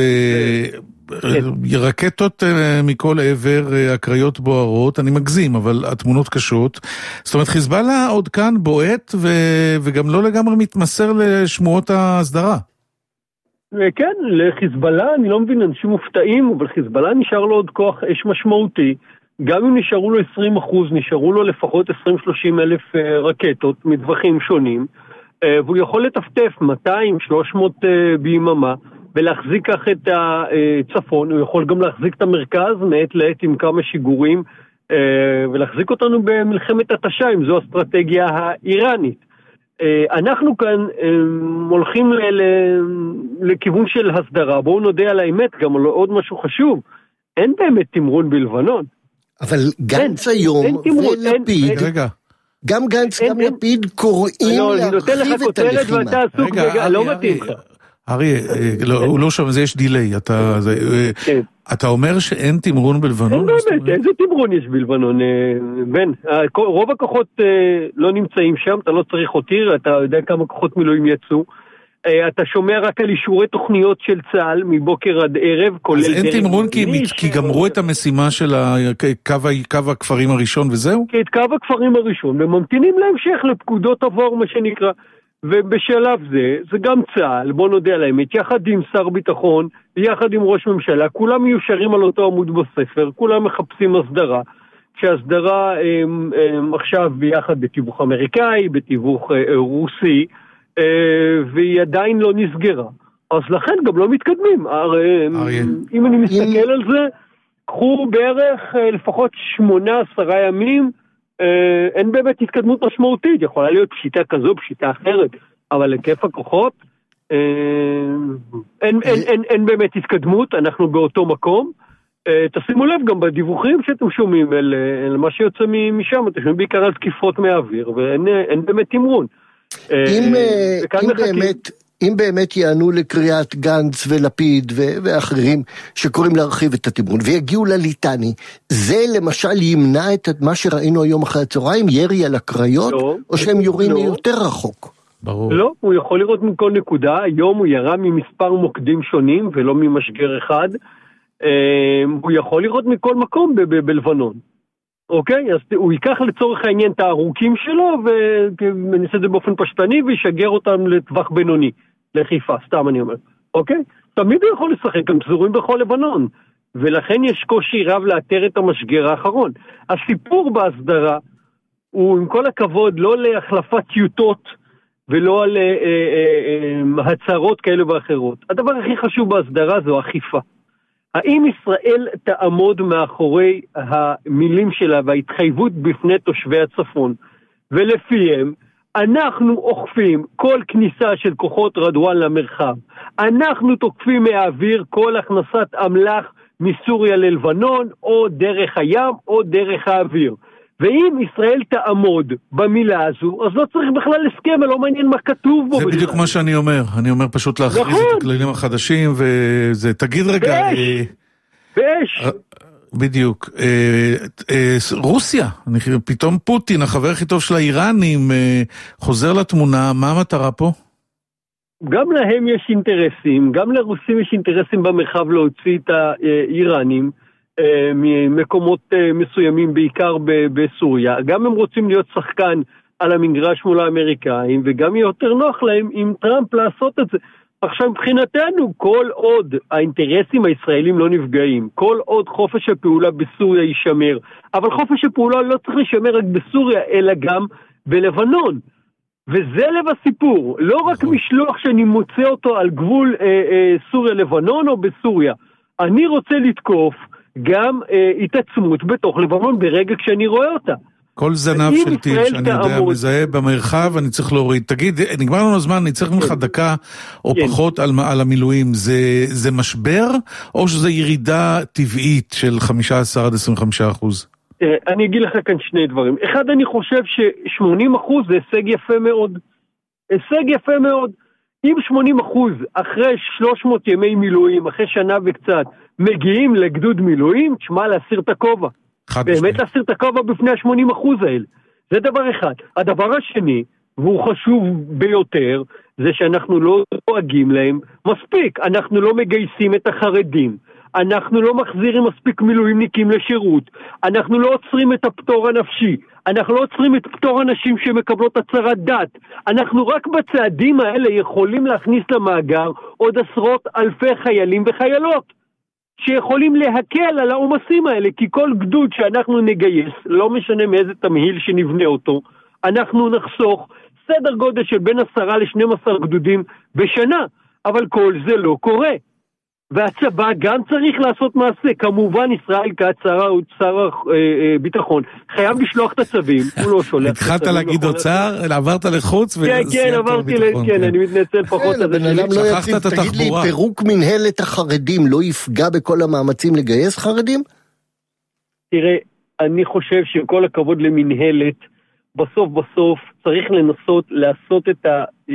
רקטות מכל עבר, הקריות בוערות, אני מגזים, אבל התמונות קשות. זאת אומרת, חיזבאללה עוד כאן בועט, וגם לא לגמרי מתמסר לשמועות ההסדרה.
כן, לחיזבאללה, אני לא מבין, אנשים מופתעים, אבל חיזבאללה נשאר לו עוד כוח אש משמעותי, גם אם נשארו לו 20%, נשארו לו לפחות 20-30 אלף רקטות מדווחים שונים, והוא יכול לטפטף 200-300 ביממה, ולהחזיק כך את הצפון. הוא יכול גם להחזיק את המרכז מעת לעת עם כמה שיגורים, ולהחזיק אותנו במלחמת התשה, אם זו אסטרטגיה האיראנית. אנחנו כאן הולכים לכיוון של הסדרה. בואו נודה על האמת, גם עוד משהו חשוב, אין באמת תמרון בלבנון.
אבל גנץ היום ולפיד, גם גנץ גם לפיד קוראים להרחיב את הלחימה.
לא מתאים.
אריה, הוא לא שם, זה יש דילי. אתה אומר שאין תמרון בלבנון?
אין באמת, איזה תמרון יש בלבנון? רוב הכוחות לא נמצאים שם, אתה לא צריך אותי, אתה יודע כמה כוחות מילואים יצאו. אתה שומע רק על אישורי תוכניות של צה"ל מבוקר עד ערב, כולל...
אז אין תמרון כי גמרו את המשימה של קו הכפרים הראשון וזהו?
את קו הכפרים הראשון, וממתינים להמשך לפקודות עבור, מה שנקרא. ובשלב זה, זה גם צה"ל, בוא נודע להם, יחד עם שר ביטחון, יחד עם ראש ממשלה, כולם מיושרים על אותו עמוד בספר, כולם מחפשים הסדרה, שהסדרה עכשיו ביחד בתיווך אמריקאי, בתיווך רוסי, והיא עדיין לא נסגרה. אז לכן גם לא מתקדמים. אם אני מסתכל על זה, קחו בערך לפחות 8-10 ימים, אין באמת התקדמות משמעותית, יכולה להיות פשיטה כזו, פשיטה אחרת, אבל היקף הכוחות, אין באמת התקדמות, אנחנו באותו מקום. תשימו לב גם בדיווחים שאתם שומעים על מה שיוצא משם, אתם שומעים בעיקר על תקיפות מהאוויר, ואין באמת תמרון.
אם באמת יענו לקריאת גנץ ולפיד ואחרים שקוראים להרחיב את התמרון ויגיעו לליטני, זה למשל ימנע את מה שראינו היום אחרי הצהריים, ירי על הקריות, או שהם יורים יותר רחוק?
ברור.
לא, הוא יכול לראות מכל נקודה, היום הוא ירה ממספר מוקדים שונים ולא ממשגר אחד, הוא יכול לראות מכל מקום בלבנון. אוקיי? אז הוא ייקח לצורך העניין את הארוכים שלו, ונעשה את זה באופן פשטני, וישגר אותם לטווח בינוני, לחיפה, סתם אני אומר. אוקיי? תמיד הוא יכול לשחק, הם פזורים בכל לבנון, ולכן יש קושי רב לאתר את המשגר האחרון. הסיפור בהסדרה, הוא עם כל הכבוד לא להחלפת טיוטות, ולא על הצהרות כאלה ואחרות. הדבר הכי חשוב בהסדרה זו אכיפה. האם ישראל תעמוד מאחורי המילים שלה וההתחייבות בפני תושבי הצפון, ולפיהם אנחנו אוכפים כל כניסה של כוחות רדואן למרחב, אנחנו תוקפים מהאוויר כל הכנסת אמל"ח מסוריה ללבנון, או דרך הים או דרך האוויר. ואם ישראל תעמוד במילה הזו, אז לא צריך בכלל הסכם, ולא מעניין מה כתוב בו.
זה בדיוק מה שאני אומר. אני אומר פשוט להכריז את הכללים החדשים, וזה, תגיד רגע...
באש.
בדיוק. רוסיה, פתאום פוטין, החבר הכי טוב של האיראנים, חוזר לתמונה, מה המטרה פה?
גם להם יש אינטרסים, גם לרוסים יש אינטרסים במרחב להוציא את האיראנים, ממקומות מסוימים, בעיקר בסוריה. גם הם רוצים להיות שחקן על המגרש מול האמריקאים, וגם יותר נוח להם עם טראמפ לעשות את זה. עכשיו מבחינתנו, כל עוד האינטרסים הישראלים לא נפגעים, כל עוד חופש הפעולה בסוריה יישמר, אבל חופש הפעולה לא צריך להישמר רק בסוריה, אלא גם בלבנון. וזה לב הסיפור, לא רק משלוח שאני מוצא אותו על גבול סוריה-לבנון או בסוריה. אני רוצה לתקוף גם התעצמות בתוך לבנון ברגע כשאני רואה אותה.
כל זנב של טיל שאני יודע מזהה במרחב, אני צריך להוריד. תגיד, נגמר לנו הזמן, אני צריך ממך דקה או פחות על המילואים. זה משבר או שזה ירידה טבעית של 15-25%?
אני אגיד לך כאן שני דברים. אחד, אני חושב ש80% זה הישג יפה מאוד. הישג יפה מאוד. אם 80% אחרי 300 ימי מילואים, אחרי שנה וקצת, מגיעים לגדוד מילואים, תשמע להסיר את הכובע. באמת להסיר את הכובע בפני ה80% האלה. זה דבר אחד. הדבר השני, והוא חשוב ביותר, זה שאנחנו לא דואגים להם מספיק. אנחנו לא מגייסים את החרדים. אנחנו לא מחזירים מספיק מילואימניקים לשירות. אנחנו לא עוצרים את הפטור הנפשי. אנחנו לא עוצרים את פטור הנשים שמקבלות הצהרת דת. אנחנו רק בצעדים האלה יכולים להכניס למאגר עוד עשרות אלפי חיילים וחיילות, שיכולים להקל על העומסים האלה, כי כל גדוד שאנחנו נגייס, לא משנה מאיזה תמהיל שנבנה אותו, אנחנו נחסוך סדר גודל של בין 10 ל-12 גדודים בשנה, אבל כל זה לא קורה. והצבא גם צריך לעשות מעשה. כמובן ישראל כץ, שר הביטחון, חייב לשלוח את הצווים, הוא לא שולח.
התחלת להגיד אוצר, עברת לחוץ,
כן, עברתי, כן, אני מתנצל פחות.
תגיד לי, פירוק מנהלת החרדים לא יפגע בכל המאמצים לגייס חרדים?
תראה, אני חושב שכל הכבוד למנהלת, בסוף צריך לנסות לעשות את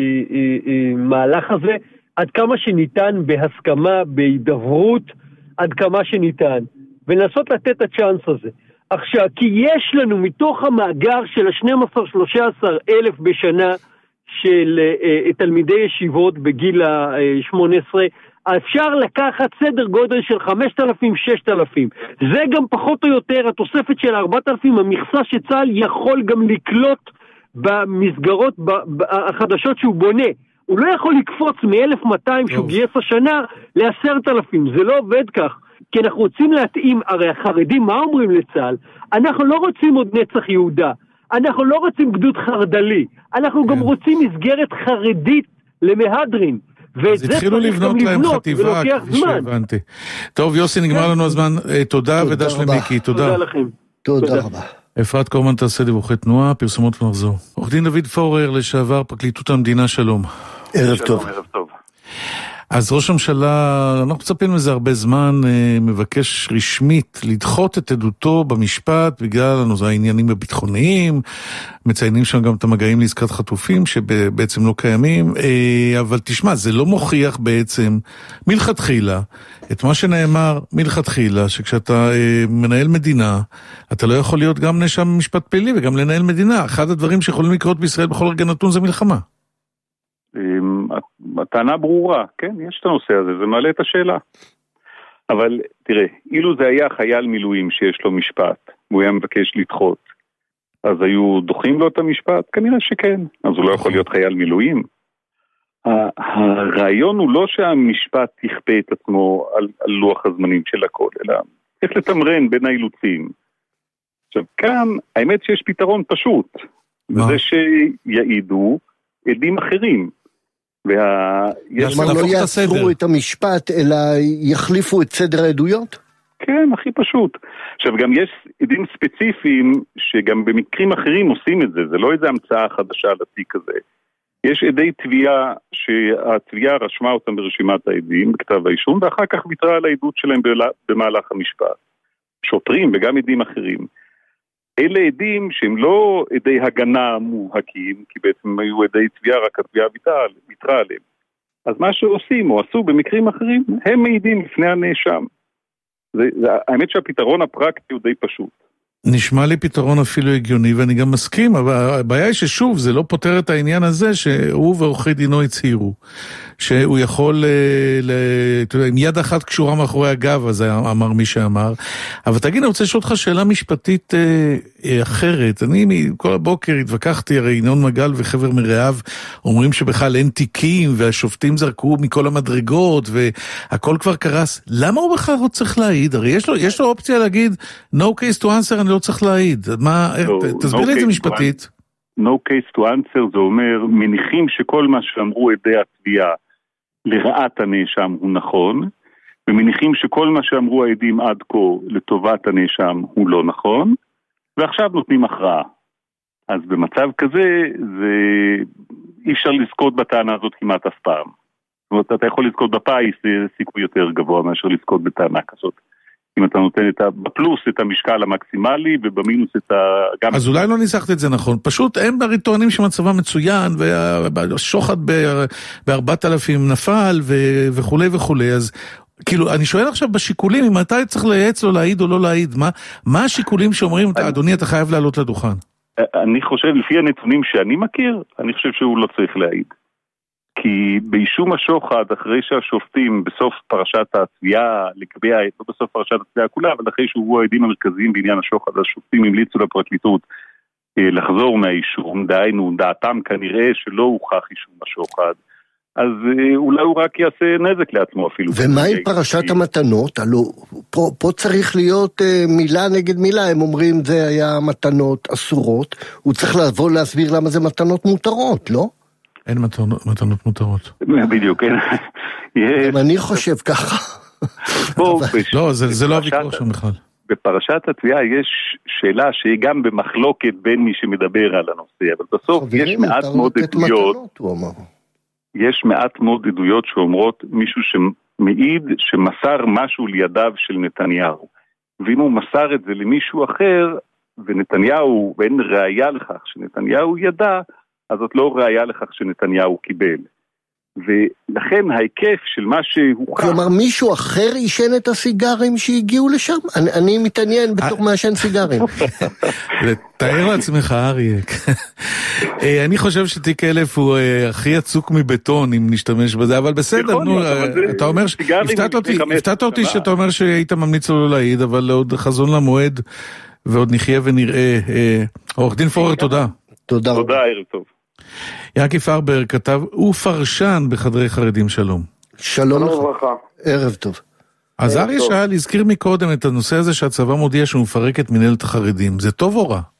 המהלך הזה, עד כמה שניתן בהסכמה, בהידברות, עד כמה שניתן. ולנסות לתת את הצ'אנס הזה. עכשיו, כי יש לנו מתוך המאגר של ה-12-13 אלף בשנה, של תלמידי ישיבות בגיל ה-18, אפשר לקחת סדר גודל של 5,000-6,000. זה גם פחות או יותר התוספת של 4,000, המכסה שצה"ל יכול גם לקלוט במסגרות החדשות שהוא בונה. הוא לא יכול לקפוץ מ-1,200 שהוא גייס השנה ל10,000, זה לא עובד כך. כי אנחנו רוצים להתאים, הרי החרדים מה אומרים לצה"ל? אנחנו לא רוצים עוד נצח יהודה, אנחנו לא רוצים גדוד חרדלי, אנחנו גם רוצים מסגרת חרדית למהדרין.
אז התחילו לבנות להם חטיבה, כפי שהבנתי. טוב, יוסי, נגמר לנו הזמן. תודה ודש למיקי.
תודה לכם.
תודה רבה.
אפרת קורמן תעשה דיווחי תנועה, פרסומות ונחזור. עורך דין דוד פורר, לשעבר פרקליטות המדינה, שלום.
ערב טוב.
ערב טוב.
אז ראש הממשלה, אנחנו מצפים מזה הרבה זמן, מבקש רשמית לדחות את עדותו במשפט בגלל העניינים הביטחוניים, מציינים שם גם את המגעים לעסקת חטופים שבעצם לא קיימים, אבל תשמע, זה לא מוכיח בעצם מלכתחילה את מה שנאמר מלכתחילה, שכשאתה מנהל מדינה, אתה לא יכול להיות גם נאשם במשפט פלילי וגם לנהל מדינה. אחד הדברים שיכולים לקרות בישראל בכל רגע נתון זה מלחמה.
הטענה ברורה, כן, יש את הנושא הזה, זה מעלה את השאלה. אבל תראה, אילו זה היה חייל מילואים שיש לו משפט, והוא היה מבקש לדחות, אז היו דוחים לו את המשפט? כנראה שכן, אז הוא לא יכול להיות חייל מילואים. הרעיון הוא לא שהמשפט יכפה את עצמו על לוח הזמנים של הכל, אלא איך לתמרן בין האילוצים. עכשיו, כאן האמת שיש פתרון פשוט, וזה שיעידו עדים אחרים.
למה לא יעצרו את המשפט, אלא יחליפו את סדר העדויות?
כן, הכי פשוט. עכשיו, גם יש עדים ספציפיים שגם במקרים אחרים עושים את זה, זה לא איזו המצאה חדשה לתיק הזה. יש עדי תביעה שהתביעה רשמה אותם ברשימת העדים, בכתב האישום, ואחר כך ויתרה על העדות שלהם במהלך המשפט. שוטרים וגם עדים אחרים. אלה עדים שהם לא עדי הגנה מובהקים, כי בעצם היו עדי תביעה, רק התביעה ויתרה עליהם. אז מה שעושים או עשו במקרים אחרים, הם מעידים לפני הנאשם. האמת שהפתרון הפרקטי הוא די פשוט.
נשמע לי פתרון אפילו הגיוני, ואני גם מסכים, אבל הבעיה היא ששוב, זה לא פותר את העניין הזה, שהוא ועורכי דינו הצהירו, שהוא יכול, עם יד אחת קשורה מאחורי הגב, אז אמר מי שאמר. אבל תגיד, אני רוצה לשאול אותך שאלה משפטית אחרת. אני כל הבוקר התווכחתי, הרי ינון מגל וחבר מרעיו אומרים שבכלל אין תיקים, והשופטים זרקו מכל המדרגות, והכל כבר קרס. למה הוא בכלל לא צריך להעיד? הרי יש לו אופציה להגיד, no case to answer, אני לא צריך להעיד. תסביר לי את זה משפטית.
No case to answer זה אומר, מניחים שכל מה שאמרו עדי התביעה לרעת הנאשם הוא נכון, ומניחים שכל מה שאמרו העדים עד כה לטובת הנאשם הוא לא נכון, ועכשיו נותנים הכרעה. אז במצב כזה, אי אפשר לזכות בטענה הזאת כמעט אף פעם. זאת אומרת, אתה יכול לזכות בפיס, זה סיכוי יותר גבוה מאשר לזכות בטענה כזאת. אם אתה נותן בפלוס את המשקל המקסימלי ובמינוס את גם...
אז אולי לא ניסחת את זה נכון. פשוט הם הרי טוענים שמצבם מצוין, והשוחד ב-4,000 נפל וכו' וכו'. אז כאילו, אני שואל עכשיו בשיקולים, אם אתה צריך לייעץ לו להעיד או לא להעיד, מה השיקולים שאומרים, אדוני, אתה חייב לעלות לדוכן?
אני חושב, לפי הנתונים שאני מכיר, אני חושב שהוא לא צריך להעיד. כי באישום השוחד, אחרי שהשופטים בסוף פרשת התביעה, לא בסוף פרשת התביעה כולה, אבל אחרי שהוא העדים המרכזיים בעניין השוחד, השופטים המליצו לפרקליטות לחזור מהאישום, דהיינו, דעתם כנראה שלא הוכח אישום השוחד, אז אולי הוא רק יעשה נזק לעצמו אפילו.
ומה עם פרשת המתנות? פה צריך להיות מילה נגד מילה, הם אומרים זה היה מתנות אסורות, הוא צריך לבוא להסביר למה זה מתנות מותרות, לא?
אין מתנות מותרות.
בדיוק, כן.
אני חושב ככה.
לא, זה לא הוויכוח שם בכלל.
בפרשת התביעה יש שאלה שהיא גם במחלוקת בין מי שמדבר על הנושא, אבל בסוף יש מעט מאוד עדויות. יש מעט מאוד עדויות שאומרות מישהו שמעיד שמסר משהו לידיו של נתניהו. ואם הוא מסר את זה למישהו אחר, ונתניהו, ואין ראיה לכך שנתניהו ידע, אז זאת לא ראיה לכך שנתניהו קיבל. ולכן ההיקף של מה שהוכח...
כלומר, מישהו אחר עישן את הסיגרים שהגיעו לשם? אני מתעניין בתוך מעשן סיגרים.
תאר לעצמך, אריק. אני חושב שתיק 1000 הוא הכי עצוק מבטון, אם נשתמש בזה, אבל בסדר, נו, אתה אומר, הפתעת אותי שאתה אומר שהיית ממליץ לו להעיד, אבל עוד חזון למועד, ועוד נחיה ונראה. עורך דין פורר, תודה.
תודה.
תודה, ערב טוב.
יקי פרבר כתב, הוא פרשן בחדרי חרדים, שלום.
שלום לך. ערב טוב.
אז אריה שאל, הזכיר מקודם את הנושא הזה שהצבא מודיע שהוא מפרק את מנהלת החרדים. זה טוב או רע?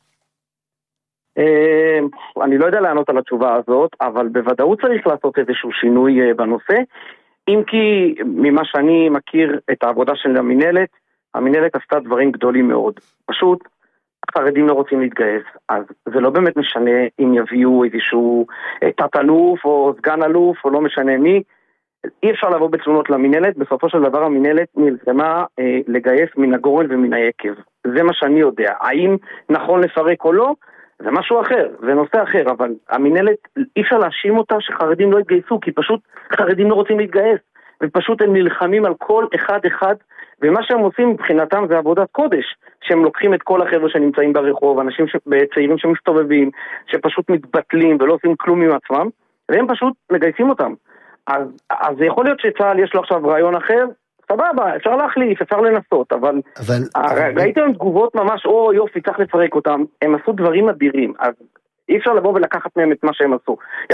אני לא יודע לענות על התשובה הזאת, אבל בוודאות צריך לעשות איזשהו שינוי בנושא. אם כי ממה שאני מכיר את העבודה של המנהלת, המנהלת עשתה דברים גדולים מאוד. פשוט החרדים לא רוצים להתגייס, אז זה לא באמת משנה אם יביאו איזשהו תת-אלוף או סגן אלוף או לא משנה מי. אי אפשר לבוא בתלונות למנהלת, בסופו של דבר המנהלת נלחמה לגייס מן הגורן ומן היקב. זה מה שאני יודע. האם נכון לפרק או לא? זה משהו אחר, זה נושא אחר, אבל המנהלת, אי אפשר להאשים אותה שחרדים לא התגייסו, כי פשוט חרדים לא רוצים להתגייס, ופשוט הם נלחמים על כל אחד, ומה שהם עושים מבחינתם זה עבודת קודש, שהם לוקחים את כל החבר'ה שנמצאים ברחוב, אנשים צעירים שמסתובבים, שפשוט מתבטלים ולא עושים כלום עם עצמם, והם פשוט מגייסים אותם. אז זה יכול להיות שצה"ל יש לו עכשיו רעיון אחר, סבבה, אפשר להחליף, אפשר לנסות, אבל ראיתם תגובות ממש, או יופי, צריך לפרק אותם, הם עשו דברים אדירים, אז אי אפשר לבוא ולקחת מהם את מה שהם עשו.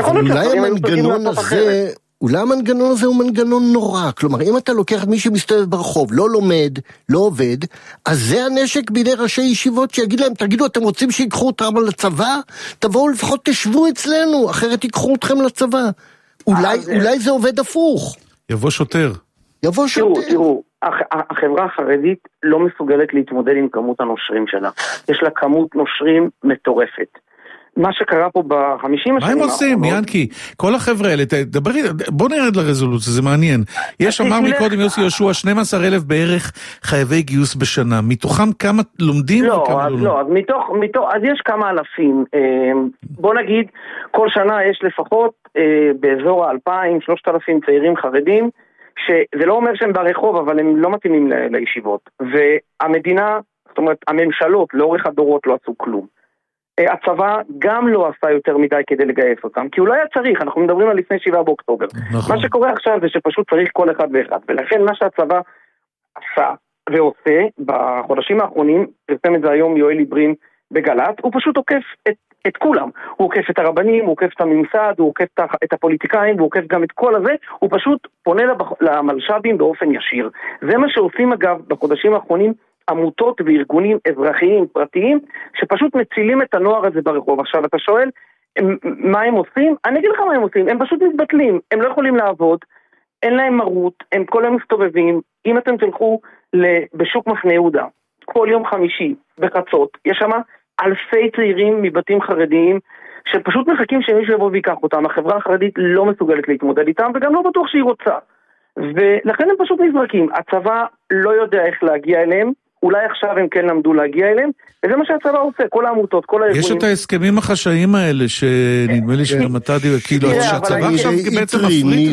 אולי המנגנון הזה הוא מנגנון נורא, כלומר, אם אתה לוקח את מי שמסתובב ברחוב, לא לומד, לא עובד, אז זה הנשק בידי ראשי ישיבות שיגיד להם, תגידו, אתם רוצים שיקחו אותם לצבא? תבואו לפחות תשבו אצלנו, אחרת ייקחו אתכם לצבא. אולי זה עובד הפוך.
יבוא שוטר.
תראו, החברה החרדית לא מסוגלת להתמודד עם כמות הנושרים שלה. יש לה כמות נושרים מטורפת. מה שקרה פה ב-50 השנים...
מה הם עושים, ינקי? כל החבר'ה האלה, בוא נרד לרזולוציה, זה מעניין. יש אמר מקודם יוסי יהושע, 12,000 בערך חייבי גיוס בשנה. מתוכם כמה לומדים?
לא, אז יש כמה אלפים. בוא נגיד, כל שנה יש לפחות באזור ה-2,000-3,000 צעירים חרדים, שזה לא אומר שהם ברחוב, אבל הם לא מתאימים לישיבות. והמדינה, זאת אומרת, הממשלות לאורך הדורות לא עשו כלום. הצבא גם לא עשה יותר מדי כדי לגייס אותם, כי הוא לא היה צריך, אנחנו מדברים על לפני 7 באוקטובר. מה שקורה עכשיו זה שפשוט צריך כל אחד ואחד, ולכן מה שהצבא עשה ועושה בחודשים האחרונים, פרסם את זה היום יואל ליברין בגל"צ, הוא פשוט עוקף את כולם. הוא עוקף את הרבנים, הוא עוקף את הממסד, הוא עוקף את הפוליטיקאים, הוא עוקף גם את כל הזה, הוא פשוט פונה למלש"בים באופן ישיר. זה מה שעושים אגב בחודשים האחרונים, עמותות וארגונים אזרחיים פרטיים שפשוט מצילים את הנוער הזה ברחוב. עכשיו אתה שואל מה הם עושים? אני אגיד לך מה הם עושים, הם פשוט מתבטלים, הם לא יכולים לעבוד, אין להם מרות, הם כל היום מסתובבים. אם אתם תלכו בשוק מחנה יהודה כל יום חמישי בחצות, יש שם אלפי צעירים מבתים חרדיים שפשוט מחכים שמישהו יבוא ויקח אותם. החברה החרדית לא מסוגלת להתמודד איתם וגם לא בטוח שהיא רוצה, ולכן הם פשוט נזרקים. הצבא לא יודע איך להגיע אליהם, אולי עכשיו הם כן למדו להגיע אליהם, וזה מה שהצבא עושה, כל העמותות, כל הארגונים.
יש את ההסכמים החשאיים האלה, שנדמה לי שגם אתה כאילו, שהצבא עכשיו בעצם מפריט.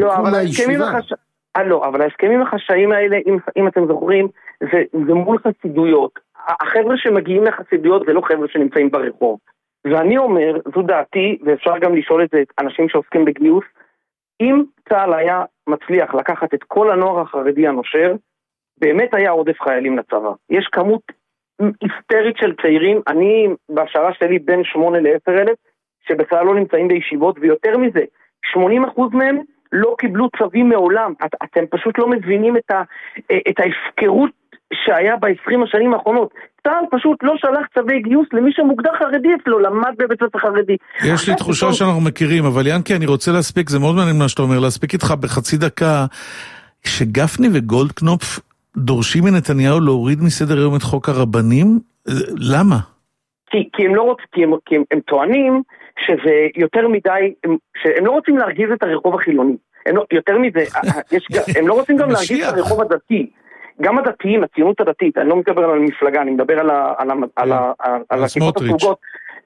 אבל ההסכמים החשאיים האלה, אם אתם זוכרים, זה מול חסידויות. החבר'ה שמגיעים לחסידויות זה לא חבר'ה שנמצאים ברחוב. ואני אומר, זו דעתי, ואפשר גם לשאול את זה, אנשים שעוסקים בגיוס, אם צה"ל היה מצליח לקחת את כל הנוער החרדי הנושר, באמת היה עודף חיילים לצבא. יש כמות היסטרית של צעירים, אני בהשערה שלי בין 8 ל-10,000, שבכלל לא נמצאים בישיבות, ויותר מזה, 80% מהם לא קיבלו צווים מעולם. אתם פשוט לא מבינים את ההפקרות שהיה ב-20 השנים האחרונות. צה"ל פשוט לא שלח צווי גיוס למי שמוגדר חרדי אצלו, למד בבית ספר חרדי.
יש לי תחושה שאנחנו מכירים, אבל ינקי, אני רוצה להספיק, זה מאוד מעניין מה שאתה אומר, להספיק איתך בחצי דקה, שגפני וגולדקנופ דורשים מנתניהו להוריד מסדר היום את חוק הרבנים? למה? כי
הם לא רוצים, כי הם טוענים שזה יותר מדי, שהם לא רוצים להרגיז את הרחוב החילוני. יותר מזה, הם לא רוצים גם להרגיז את הרחוב הדתי. גם הדתיים, הציונות הדתית, אני לא מדבר על המפלגה, אני מדבר על הכיפות הסרוגות.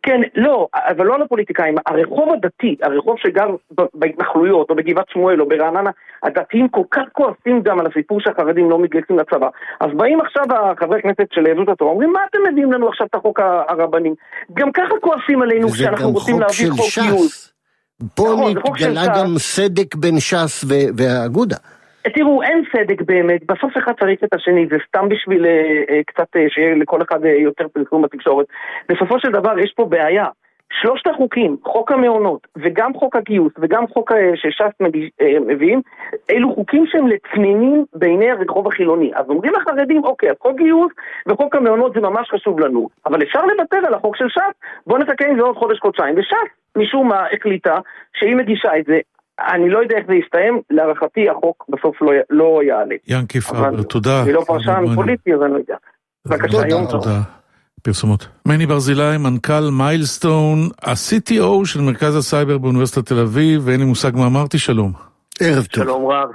כן, לא, אבל לא על הפוליטיקאים, הרחוב הדתי, הרחוב שגר בהתנחלויות, או בגבעת שמואל, או ברעננה, הדתיים כל כך כועסים גם על הסיפור שהחרדים לא מתגייסים לצבא. אז באים עכשיו החברי כנסת של יהדות התורה, אומרים, מה אתם מביאים לנו עכשיו את החוק הרבנים? גם ככה כועסים עלינו כשאנחנו רוצים להביא חוק גיוס.
פה נתגלה גם סדק בין ש"ס והאגודה.
תראו, אין סדק באמת, בסוף אחד צריך את השני, זה סתם בשביל קצת שיהיה לכל אחד יותר פרסום בתקשורת. בסופו של דבר יש פה בעיה. 3 החוקים, חוק המעונות, וגם חוק הגיוס, וגם חוק שש"ס מביאים, אלו חוקים שהם לצנינים בעיני הרחוב החילוני. אז אומרים לחרדים, אוקיי, אז חוק גיוס וחוק המעונות זה ממש חשוב לנו, אבל אפשר לוותר על החוק של ש"ס, בוא נחכה עם זה עוד חודש-חודשיים, וש"ס משום מה החליטה שהיא מגישה את זה. אני לא יודע איך זה יסתיים, להערכתי החוק בסוף לא יעלה.
ינקי פאבר, תודה.
אני לא פרשן פוליטי, אז אני לא יודע. בבקשה, יום טוב.
תודה. פרסומות. מני ברזילי, מנכ"ל מיילסטון, ה-CTO של מרכז הסייבר באוניברסיטת תל אביב, ואין לי מושג מה אמרתי, שלום.
ערב טוב.
שלום רב.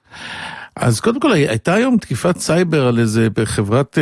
אז קודם כל, הייתה היום תקיפת סייבר על איזה חברת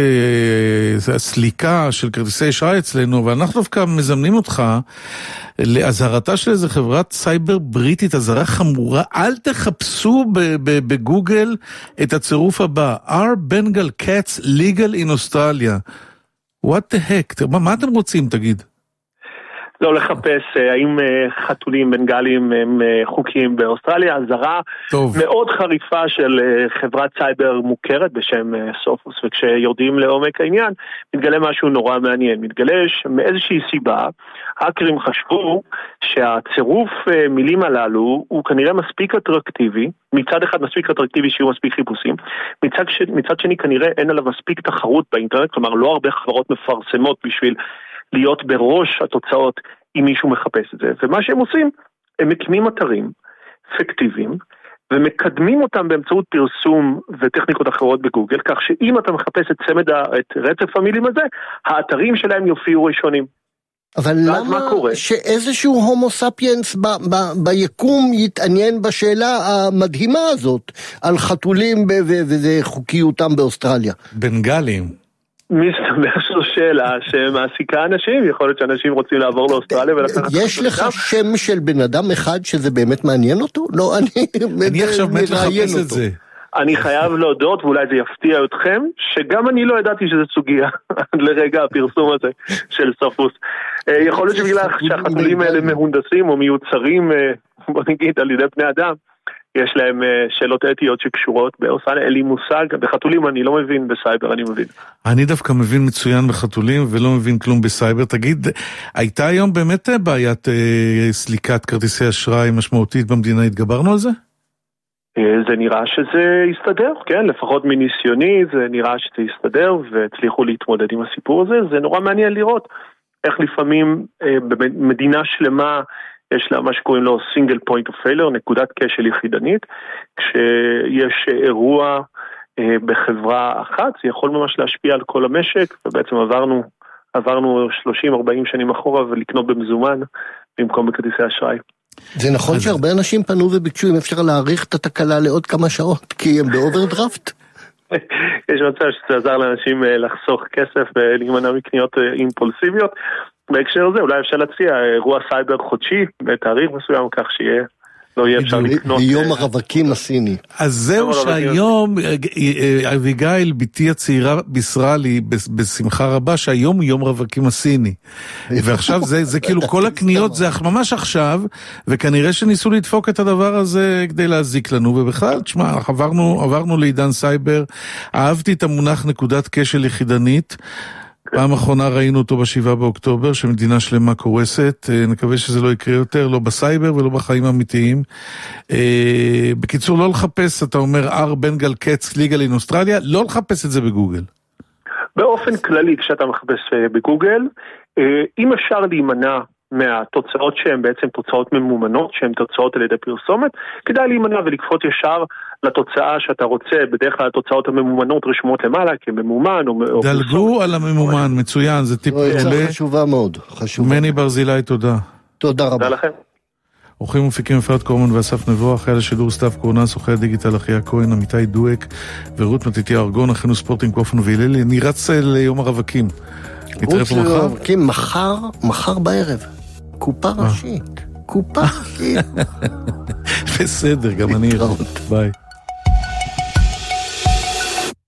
סליקה של כרטיסי אשראי אצלנו, אבל אנחנו דווקא מזמנים אותך להזהרתה של איזה חברת סייבר בריטית, הזהרה חמורה, אל תחפשו בגוגל את הצירוף הבא, Are Bengal cats legal in Australia? What the heck? מה אתם רוצים, תגיד?
לא לחפש האם חתולים בנגלים הם חוקיים באוסטרליה. הזרה מאוד חריפה של חברת סייבר מוכרת בשם סופוס, וכשיורדים לעומק העניין מתגלה משהו נורא מעניין. מתגלה שמאיזושהי סיבה האקרים חשבו שהצירוף מילים הללו הוא כנראה מספיק אטרקטיבי, מצד אחד מספיק אטרקטיבי שיהיו מספיק חיפושים, מצד שני כנראה אין עליו מספיק תחרות באינטרנט, כלומר לא הרבה חברות מפרסמות בשביל להיות בראש התוצאות אם מישהו מחפש את זה. ומה שהם עושים, הם מקימים אתרים פיקטיביים, ומקדמים אותם באמצעות פרסום וטכניקות אחרות בגוגל, כך שאם אתה מחפש את רצף המילים הזה, האתרים שלהם יופיעו ראשונים.
אבל למה שאיזשהו הומו ספיאנס ביקום יתעניין בשאלה המדהימה הזאת, על חתולים וחוקיותם באוסטרליה?
בנגלים.
מסתבר שזו שאלה שמעסיקה אנשים, יכול להיות שאנשים רוצים לעבור לאוסטרליה ולקחת...
יש לך שם של בן אדם אחד שזה באמת מעניין אותו? לא,
אני עכשיו מת לחפש את זה.
אני חייב להודות, ואולי זה יפתיע אתכם, שגם אני לא ידעתי שזה סוגיה לרגע הפרסום הזה של סופוס. יכול להיות שבגלל שהחתולים האלה מהונדסים או מיוצרים, בוא נגיד, על ידי בני אדם, יש להם שאלות אתיות שקשורות באוסטרליה, אין לי מושג, בחתולים אני לא מבין, בסייבר אני מבין.
אני דווקא מבין מצוין בחתולים ולא מבין כלום בסייבר. תגיד, הייתה היום באמת בעיית סליקת כרטיסי אשראי משמעותית במדינה, התגברנו על זה?
זה נראה שזה יסתדר, כן, לפחות מניסיוני זה נראה שזה יסתדר והצליחו להתמודד עם הסיפור הזה. זה נורא מעניין לראות איך לפעמים במדינה שלמה יש לה מה שקוראים לו single point of failure, נקודת כשל יחידנית, כשיש אירוע בחברה אחת, זה יכול ממש להשפיע על כל המשק, ובעצם עברנו 30-40 שנים אחורה ולקנות במזומן במקום בכרטיסי אשראי.
זה נכון שהרבה אנשים פנו וביקשו אם אפשר להאריך את התקלה לעוד כמה שעות, כי הם באוברדרפט?
יש מצב שזה עזר לאנשים לחסוך כסף ולהימנע מקניות אימפולסיביות. בהקשר הזה אולי אפשר להציע אירוע סייבר חודשי בתאריך מסוים, כך שיהיה לא יהיה אפשר לקנות.
ביום הרווקים הסיני.
אז זהו שהיום, אביגיל, ביתי הצעירה בישרה לי בשמחה רבה שהיום הוא יום רווקים הסיני. ועכשיו זה כאילו כל הקניות זה ממש עכשיו, וכנראה שניסו לדפוק את הדבר הזה כדי להזיק לנו, ובכלל, תשמע, עברנו לעידן סייבר, אהבתי את המונח נקודת כשל יחידנית, פעם אחרונה ראינו אותו ב7 באוקטובר, שמדינה שלמה קורסת, נקווה שזה לא יקרה יותר, לא בסייבר ולא בחיים האמיתיים. בקיצור, לא לחפש, אתה אומר, Bengal cats legal in Australia, לא לחפש את זה בגוגל.
באופן כללי, כשאתה מחפש בגוגל, אם אפשר להימנע מהתוצאות שהן בעצם תוצאות ממומנות, שהן תוצאות על ידי פרסומת, כדאי להימנע ולקפוט ישר לתוצאה שאתה רוצה. בדרך כלל התוצאות הממומנות רשומות למעלה כממומן או
דלגו על הממומן, מצוין, זה טיפ מעולה.
חשובה מאוד, חשובה.
מני ברזילי, תודה.
תודה רבה.
תודה לכם.
אורחים ומפיקים אפרת קורמן ואסף נבו, אחראי לשידור סתיו קורנס, עורכי הדיגיטל אחיה כהן, עמיתי דואק ורות מתיתיה ארגון, אחינו ספורטינג קופן והילל. אני רץ ליום הרווקים. נתראה פה מחר?
כן, מחר בערב. קופה ראשית. קופה ראשית.
בסדר, גם אני אראה. ביי.